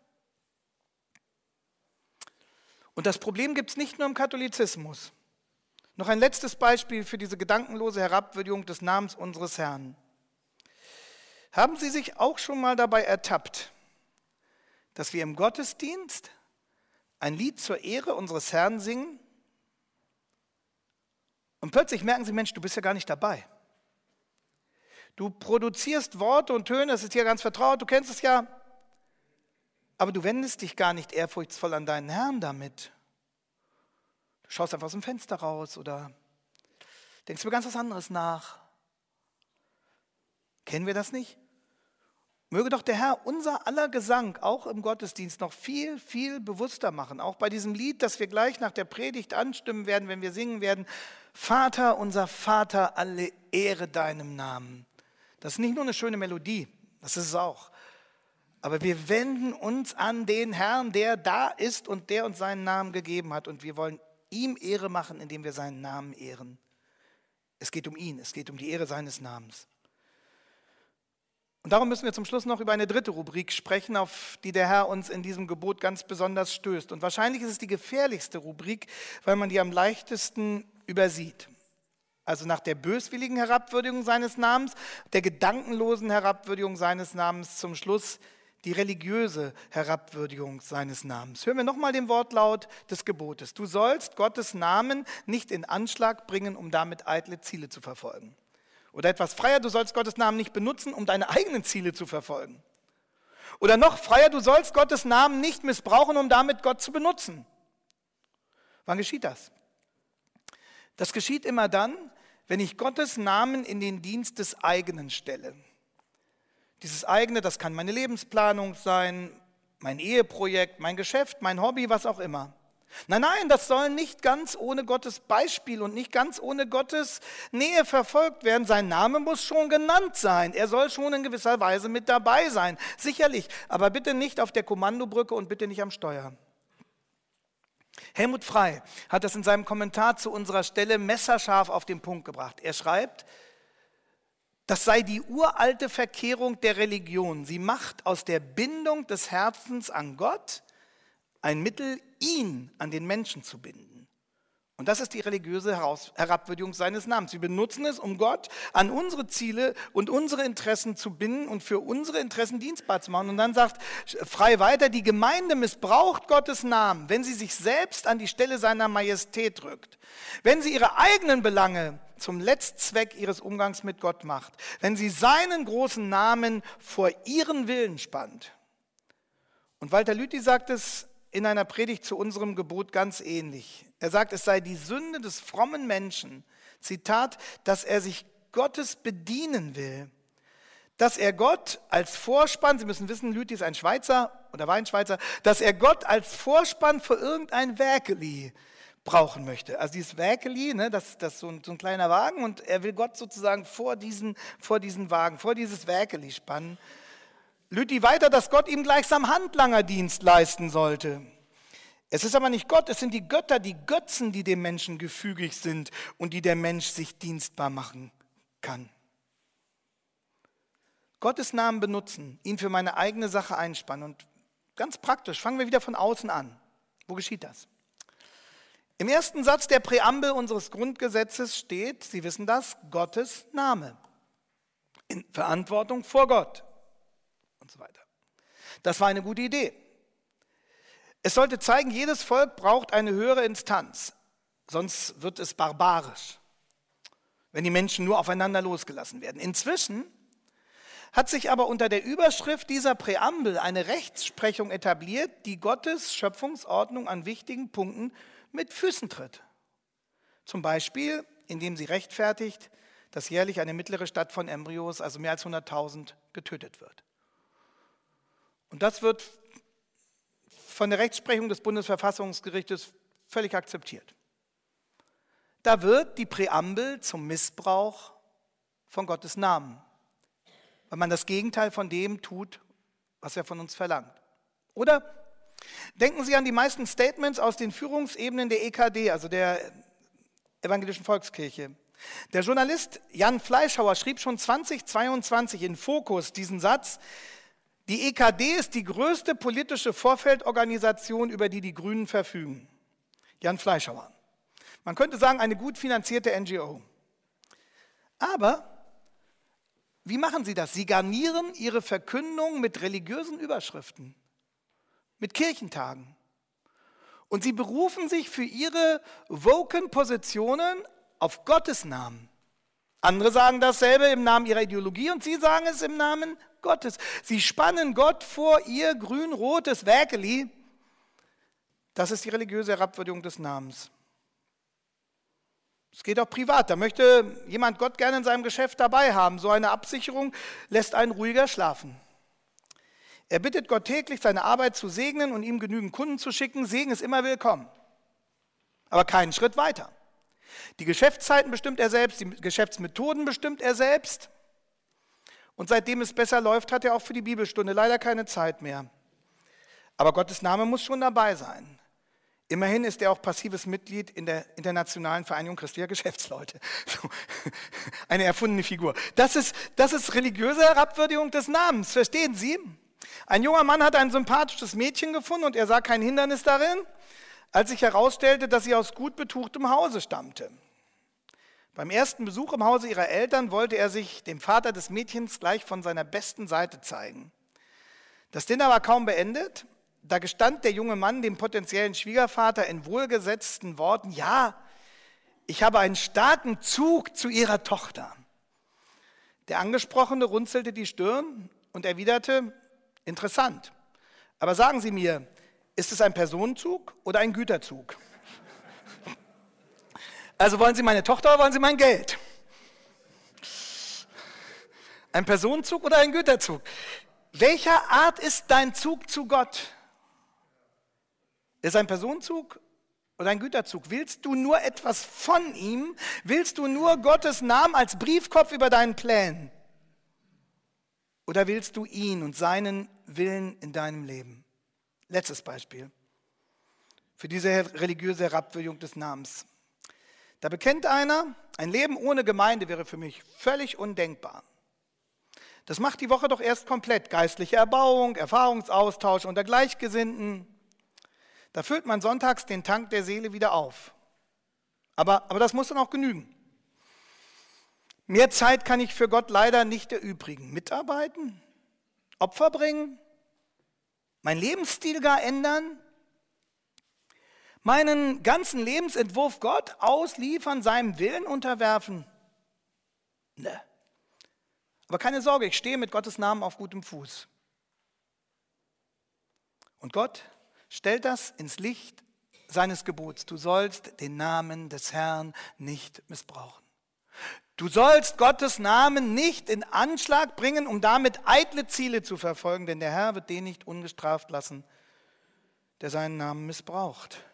Und das Problem gibt es nicht nur im Katholizismus. Noch ein letztes Beispiel für diese gedankenlose Herabwürdigung des Namens unseres Herrn. Haben Sie sich auch schon mal dabei ertappt, dass wir im Gottesdienst ein Lied zur Ehre unseres Herrn singen und plötzlich merken Sie, Mensch, du bist ja gar nicht dabei. Du produzierst Worte und Töne, das ist hier ganz vertraut, du kennst es ja, aber du wendest dich gar nicht ehrfurchtsvoll an deinen Herrn damit. Du schaust einfach aus dem Fenster raus oder denkst über ganz was anderes nach. Kennen wir das nicht? Möge doch der Herr unser aller Gesang auch im Gottesdienst noch viel, viel bewusster machen. Auch bei diesem Lied, das wir gleich nach der Predigt anstimmen werden, wenn wir singen werden. Vater, unser Vater, alle Ehre deinem Namen. Das ist nicht nur eine schöne Melodie, das ist es auch. Aber wir wenden uns an den Herrn, der da ist und der uns seinen Namen gegeben hat. Und wir wollen ihm Ehre machen, indem wir seinen Namen ehren. Es geht um ihn, es geht um die Ehre seines Namens. Und darum müssen wir zum Schluss noch über eine dritte Rubrik sprechen, auf die der Herr uns in diesem Gebot ganz besonders stößt. Und wahrscheinlich ist es die gefährlichste Rubrik, weil man die am leichtesten übersieht. Also nach der böswilligen Herabwürdigung seines Namens, der gedankenlosen Herabwürdigung seines Namens, zum Schluss die religiöse Herabwürdigung seines Namens. Hören wir nochmal den Wortlaut des Gebotes. Du sollst Gottes Namen nicht in Anschlag bringen, um damit eitle Ziele zu verfolgen. Oder etwas freier, du sollst Gottes Namen nicht benutzen, um deine eigenen Ziele zu verfolgen. Oder noch freier, du sollst Gottes Namen nicht missbrauchen, um damit Gott zu benutzen. Wann geschieht das? Das geschieht immer dann, wenn ich Gottes Namen in den Dienst des eigenen stelle. Dieses eigene, das kann meine Lebensplanung sein, mein Eheprojekt, mein Geschäft, mein Hobby, was auch immer. Nein, das soll nicht ganz ohne Gottes Beispiel und nicht ganz ohne Gottes Nähe verfolgt werden. Sein Name muss schon genannt sein. Er soll schon in gewisser Weise mit dabei sein. Sicherlich, aber bitte nicht auf der Kommandobrücke und bitte nicht am Steuer. Helmut Frey hat das in seinem Kommentar zu unserer Stelle messerscharf auf den Punkt gebracht. Er schreibt, das sei die uralte Verkehrung der Religion. Sie macht aus der Bindung des Herzens an Gott ein Mittel, ihn an den Menschen zu binden. Und das ist die religiöse Herabwürdigung seines Namens. Wir benutzen es, um Gott an unsere Ziele und unsere Interessen zu binden und für unsere Interessen dienstbar zu machen. Und dann sagt frei weiter, die Gemeinde missbraucht Gottes Namen, wenn sie sich selbst an die Stelle seiner Majestät drückt, wenn sie ihre eigenen Belange zum Letztzweck ihres Umgangs mit Gott macht, wenn sie seinen großen Namen vor ihren Willen spannt. Und Walter Lüthi sagt es in einer Predigt zu unserem Gebot ganz ähnlich. Er sagt, es sei die Sünde des frommen Menschen, Zitat, dass er sich Gottes bedienen will, dass er Gott als Vorspann, Sie müssen wissen, Lüthi ist ein Schweizer oder war ein Schweizer, dass er Gott als Vorspann für irgendein Wäkeli brauchen möchte. Also dieses Wäkeli, ne, das ist so ein kleiner Wagen und er will Gott sozusagen vor diesen Wagen, vor dieses Wäkeli spannen. Lüthi weiter, dass Gott ihm gleichsam Handlangerdienst leisten sollte. Es ist aber nicht Gott, es sind die Götter, die Götzen, die dem Menschen gefügig sind und die der Mensch sich dienstbar machen kann. Gottes Namen benutzen, ihn für meine eigene Sache einspannen. Und ganz praktisch, fangen wir wieder von außen an. Wo geschieht das? Im ersten Satz der Präambel unseres Grundgesetzes steht, Sie wissen das, Gottes Name. In Verantwortung vor Gott. Und so weiter. Das war eine gute Idee. Es sollte zeigen, jedes Volk braucht eine höhere Instanz, sonst wird es barbarisch, wenn die Menschen nur aufeinander losgelassen werden. Inzwischen hat sich aber unter der Überschrift dieser Präambel eine Rechtsprechung etabliert, die Gottes Schöpfungsordnung an wichtigen Punkten mit Füßen tritt. Zum Beispiel, indem sie rechtfertigt, dass jährlich eine mittlere Stadt von Embryos, also mehr als 100.000, getötet wird. Und das wird von der Rechtsprechung des Bundesverfassungsgerichtes völlig akzeptiert. Da wird die Präambel zum Missbrauch von Gottes Namen, weil man das Gegenteil von dem tut, was er von uns verlangt. Oder denken Sie an die meisten Statements aus den Führungsebenen der EKD, also der Evangelischen Volkskirche. Der Journalist Jan Fleischhauer schrieb schon 2022 in Fokus diesen Satz: Die EKD ist die größte politische Vorfeldorganisation, über die die Grünen verfügen. Jan Fleischhauer. Man könnte sagen, eine gut finanzierte NGO. Aber wie machen sie das? Sie garnieren ihre Verkündung mit religiösen Überschriften, mit Kirchentagen. Und sie berufen sich für ihre woken Positionen auf Gottes Namen. Andere sagen dasselbe im Namen ihrer Ideologie und sie sagen es im Namen Gottes. Sie spannen Gott vor ihr grün-rotes Wäkeli. Das ist die religiöse Herabwürdigung des Namens. Es geht auch privat. Da möchte jemand Gott gerne in seinem Geschäft dabei haben. So eine Absicherung lässt einen ruhiger schlafen. Er bittet Gott täglich, seine Arbeit zu segnen und ihm genügend Kunden zu schicken. Segen ist immer willkommen. Aber keinen Schritt weiter. Die Geschäftszeiten bestimmt er selbst, die Geschäftsmethoden bestimmt er selbst. Und seitdem es besser läuft, hat er auch für die Bibelstunde leider keine Zeit mehr. Aber Gottes Name muss schon dabei sein. Immerhin ist er auch passives Mitglied in der Internationalen Vereinigung Christlicher Geschäftsleute. So, eine erfundene Figur. Das ist religiöse Herabwürdigung des Namens, verstehen Sie? Ein junger Mann hat ein sympathisches Mädchen gefunden und er sah kein Hindernis darin, als sich herausstellte, dass sie aus gut betuchtem Hause stammte. Beim ersten Besuch im Hause ihrer Eltern wollte er sich dem Vater des Mädchens gleich von seiner besten Seite zeigen. Das Dinner war kaum beendet, da gestand der junge Mann dem potenziellen Schwiegervater in wohlgesetzten Worten: Ja, ich habe einen starken Zug zu Ihrer Tochter. Der Angesprochene runzelte die Stirn und erwiderte: Interessant, aber sagen Sie mir, ist es ein Personenzug oder ein Güterzug? Also wollen Sie meine Tochter oder wollen Sie mein Geld? Ein Personenzug oder ein Güterzug? Welcher Art ist dein Zug zu Gott? Ist ein Personenzug oder ein Güterzug? Willst du nur etwas von ihm? Willst du nur Gottes Namen als Briefkopf über deinen Plänen? Oder willst du ihn und seinen Willen in deinem Leben? Letztes Beispiel für diese religiöse Herabwürdigung des Namens. Da bekennt einer, ein Leben ohne Gemeinde wäre für mich völlig undenkbar. Das macht die Woche doch erst komplett. Geistliche Erbauung, Erfahrungsaustausch unter Gleichgesinnten. Da füllt man sonntags den Tank der Seele wieder auf. Aber das muss dann auch genügen. Mehr Zeit kann ich für Gott leider nicht erübrigen. Mitarbeiten, Opfer bringen, meinen Lebensstil gar ändern, meinen ganzen Lebensentwurf Gott ausliefern, seinem Willen unterwerfen. Ne. Aber keine Sorge, ich stehe mit Gottes Namen auf gutem Fuß. Und Gott stellt das ins Licht seines Gebots. Du sollst den Namen des Herrn nicht missbrauchen. Du sollst Gottes Namen nicht in Anschlag bringen, um damit eitle Ziele zu verfolgen, denn der Herr wird den nicht ungestraft lassen, der seinen Namen missbraucht.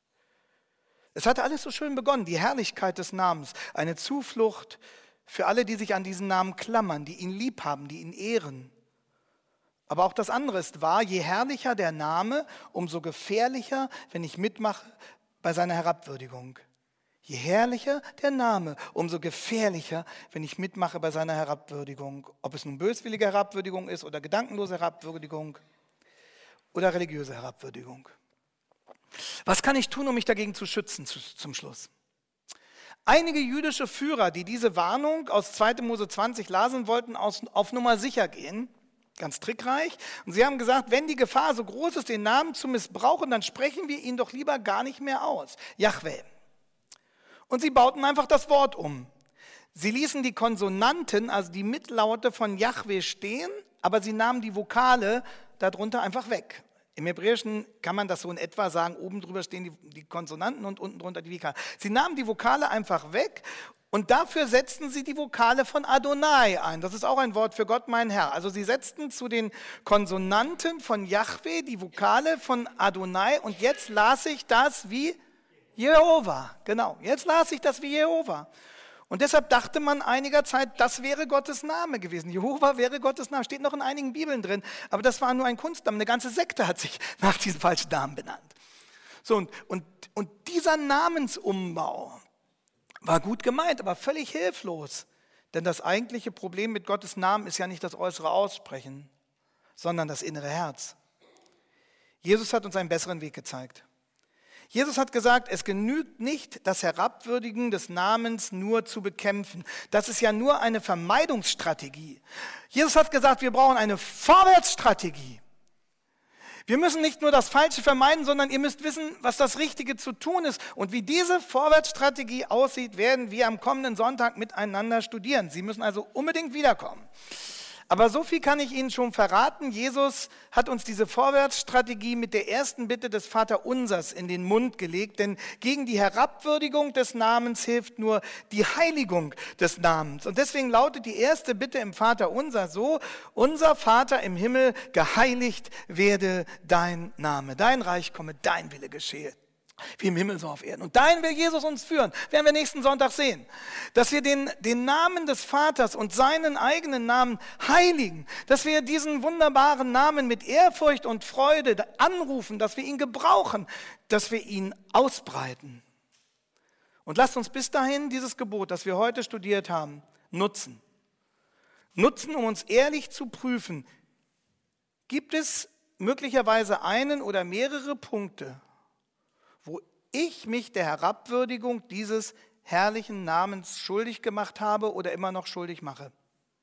Es hatte alles so schön begonnen, die Herrlichkeit des Namens, eine Zuflucht für alle, die sich an diesen Namen klammern, die ihn lieb haben, die ihn ehren. Aber auch das andere ist wahr, je herrlicher der Name, umso gefährlicher, wenn ich mitmache bei seiner Herabwürdigung. Je herrlicher der Name, umso gefährlicher, wenn ich mitmache bei seiner Herabwürdigung. Ob es nun böswillige Herabwürdigung ist oder gedankenlose Herabwürdigung oder religiöse Herabwürdigung. Was kann ich tun, um mich dagegen zu schützen zum Schluss? Einige jüdische Führer, die diese Warnung aus 2. Mose 20 lasen wollten, auf Nummer sicher gehen, ganz trickreich. Und sie haben gesagt, wenn die Gefahr so groß ist, den Namen zu missbrauchen, dann sprechen wir ihn doch lieber gar nicht mehr aus. Jahwe. Und sie bauten einfach das Wort um. Sie ließen die Konsonanten, also die Mitlaute von Jahwe stehen, aber sie nahmen die Vokale darunter einfach weg. Im Hebräischen kann man das so in etwa sagen, oben drüber stehen die Konsonanten und unten drunter die Vokale. Sie nahmen die Vokale einfach weg und dafür setzten sie die Vokale von Adonai ein. Das ist auch ein Wort für Gott, mein Herr. Also sie setzten zu den Konsonanten von Jahwe die Vokale von Adonai und jetzt las ich das wie Jehova. Genau, jetzt las ich das wie Jehova. Und deshalb dachte man einiger Zeit, das wäre Gottes Name gewesen. Jehova wäre Gottes Name. Steht noch in einigen Bibeln drin. Aber das war nur ein Kunstname. Eine ganze Sekte hat sich nach diesem falschen Namen benannt. So, und dieser Namensumbau war gut gemeint, aber völlig hilflos. Denn das eigentliche Problem mit Gottes Namen ist ja nicht das äußere Aussprechen, sondern das innere Herz. Jesus hat uns einen besseren Weg gezeigt. Jesus hat gesagt, es genügt nicht, das Herabwürdigen des Namens nur zu bekämpfen. Das ist ja nur eine Vermeidungsstrategie. Jesus hat gesagt, wir brauchen eine Vorwärtsstrategie. Wir müssen nicht nur das Falsche vermeiden, sondern ihr müsst wissen, was das Richtige zu tun ist. Und wie diese Vorwärtsstrategie aussieht, werden wir am kommenden Sonntag miteinander studieren. Sie müssen also unbedingt wiederkommen. Aber so viel kann ich Ihnen schon verraten. Jesus hat uns diese Vorwärtsstrategie mit der ersten Bitte des Vaterunsers in den Mund gelegt, denn gegen die Herabwürdigung des Namens hilft nur die Heiligung des Namens. Und deswegen lautet die erste Bitte im Vaterunser so: Unser Vater im Himmel, geheiligt werde dein Name, dein Reich komme, dein Wille geschehe. Wie im Himmel so auf Erden. Und dahin will Jesus uns führen, werden wir nächsten Sonntag sehen. Dass wir den Namen des Vaters und seinen eigenen Namen heiligen, dass wir diesen wunderbaren Namen mit Ehrfurcht und Freude anrufen, dass wir ihn gebrauchen, dass wir ihn ausbreiten. Und lasst uns bis dahin dieses Gebot, das wir heute studiert haben, nutzen. Nutzen, um uns ehrlich zu prüfen, gibt es möglicherweise einen oder mehrere Punkte, wo ich mich der Herabwürdigung dieses herrlichen Namens schuldig gemacht habe oder immer noch schuldig mache.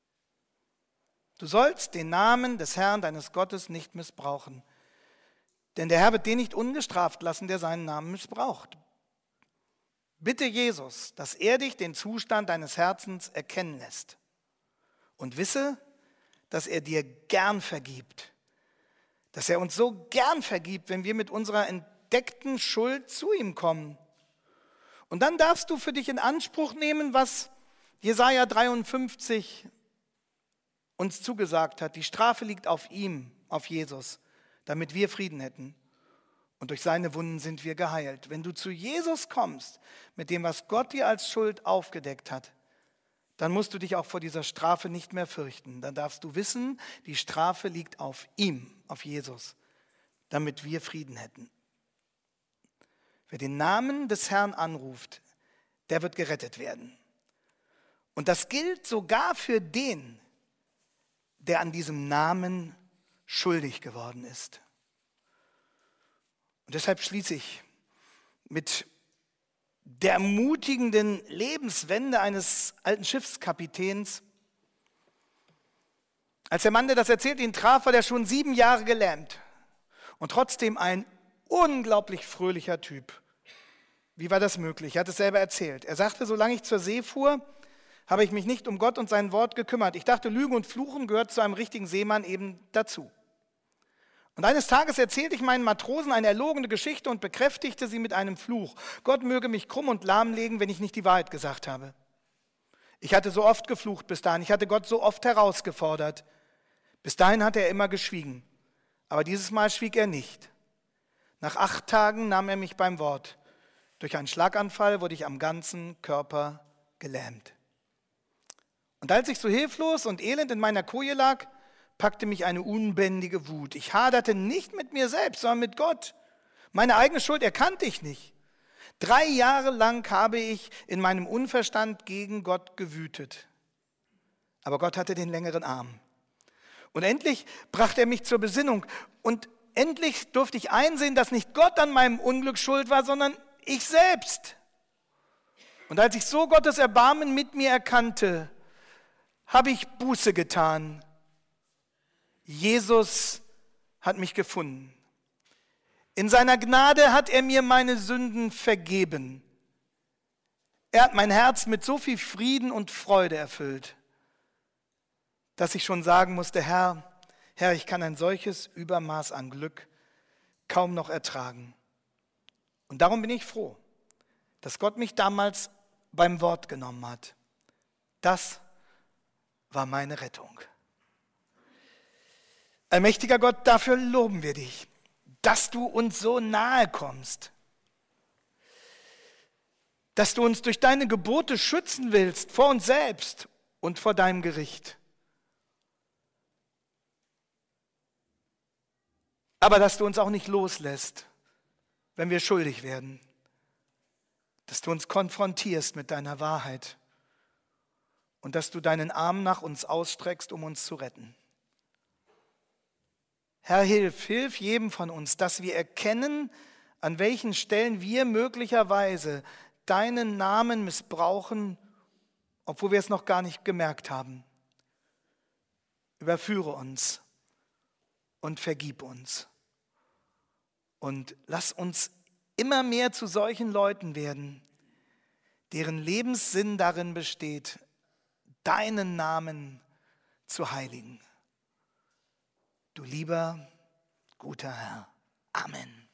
Du sollst den Namen des Herrn, deines Gottes, nicht missbrauchen. Denn der Herr wird den nicht ungestraft lassen, der seinen Namen missbraucht. Bitte Jesus, dass er dich den Zustand deines Herzens erkennen lässt. Und wisse, dass er dir gern vergibt. Dass er uns so gern vergibt, wenn wir mit unserer entdeckten Schuld zu ihm kommen. Und dann darfst du für dich in Anspruch nehmen, was Jesaja 53 uns zugesagt hat. Die Strafe liegt auf ihm, auf Jesus, damit wir Frieden hätten. Und durch seine Wunden sind wir geheilt. Wenn du zu Jesus kommst, mit dem, was Gott dir als Schuld aufgedeckt hat, dann musst du dich auch vor dieser Strafe nicht mehr fürchten. Dann darfst du wissen, die Strafe liegt auf ihm, auf Jesus, damit wir Frieden hätten. Wer den Namen des Herrn anruft, der wird gerettet werden. Und das gilt sogar für den, der an diesem Namen schuldig geworden ist. Und deshalb schließe ich mit der ermutigenden Lebenswende eines alten Schiffskapitäns. Als der Mann, der das erzählt, ihn traf, war der schon 7 Jahre gelähmt und trotzdem ein unglaublich fröhlicher Typ. Wie war das möglich? Er hat es selber erzählt. Er sagte, solange ich zur See fuhr, habe ich mich nicht um Gott und sein Wort gekümmert. Ich dachte, Lügen und Fluchen gehört zu einem richtigen Seemann eben dazu. Und eines Tages erzählte ich meinen Matrosen eine erlogene Geschichte und bekräftigte sie mit einem Fluch. Gott möge mich krumm und lahmlegen, wenn ich nicht die Wahrheit gesagt habe. Ich hatte so oft geflucht bis dahin. Ich hatte Gott so oft herausgefordert. Bis dahin hatte er immer geschwiegen. Aber dieses Mal schwieg er nicht. Nach 8 Tagen nahm er mich beim Wort. Durch einen Schlaganfall wurde ich am ganzen Körper gelähmt. Und als ich so hilflos und elend in meiner Koje lag, packte mich eine unbändige Wut. Ich haderte nicht mit mir selbst, sondern mit Gott. Meine eigene Schuld erkannte ich nicht. 3 Jahre lang habe ich in meinem Unverstand gegen Gott gewütet. Aber Gott hatte den längeren Arm. Und endlich brachte er mich zur Besinnung. Und endlich durfte ich einsehen, dass nicht Gott an meinem Unglück schuld war, sondern ich selbst. Und als ich so Gottes Erbarmen mit mir erkannte, habe ich Buße getan. Jesus hat mich gefunden. In seiner Gnade hat er mir meine Sünden vergeben. Er hat mein Herz mit so viel Frieden und Freude erfüllt, dass ich schon sagen musste, Herr, ich kann ein solches Übermaß an Glück kaum noch ertragen. Und darum bin ich froh, dass Gott mich damals beim Wort genommen hat. Das war meine Rettung. Allmächtiger Gott, dafür loben wir dich, dass du uns so nahe kommst, dass du uns durch deine Gebote schützen willst, vor uns selbst und vor deinem Gericht. Aber dass du uns auch nicht loslässt, wenn wir schuldig werden, dass du uns konfrontierst mit deiner Wahrheit und dass du deinen Arm nach uns ausstreckst, um uns zu retten. Herr, hilf jedem von uns, dass wir erkennen, an welchen Stellen wir möglicherweise deinen Namen missbrauchen, obwohl wir es noch gar nicht gemerkt haben. Überführe uns und vergib uns. Und lass uns immer mehr zu solchen Leuten werden, deren Lebenssinn darin besteht, deinen Namen zu heiligen. Du lieber, guter Herr. Amen.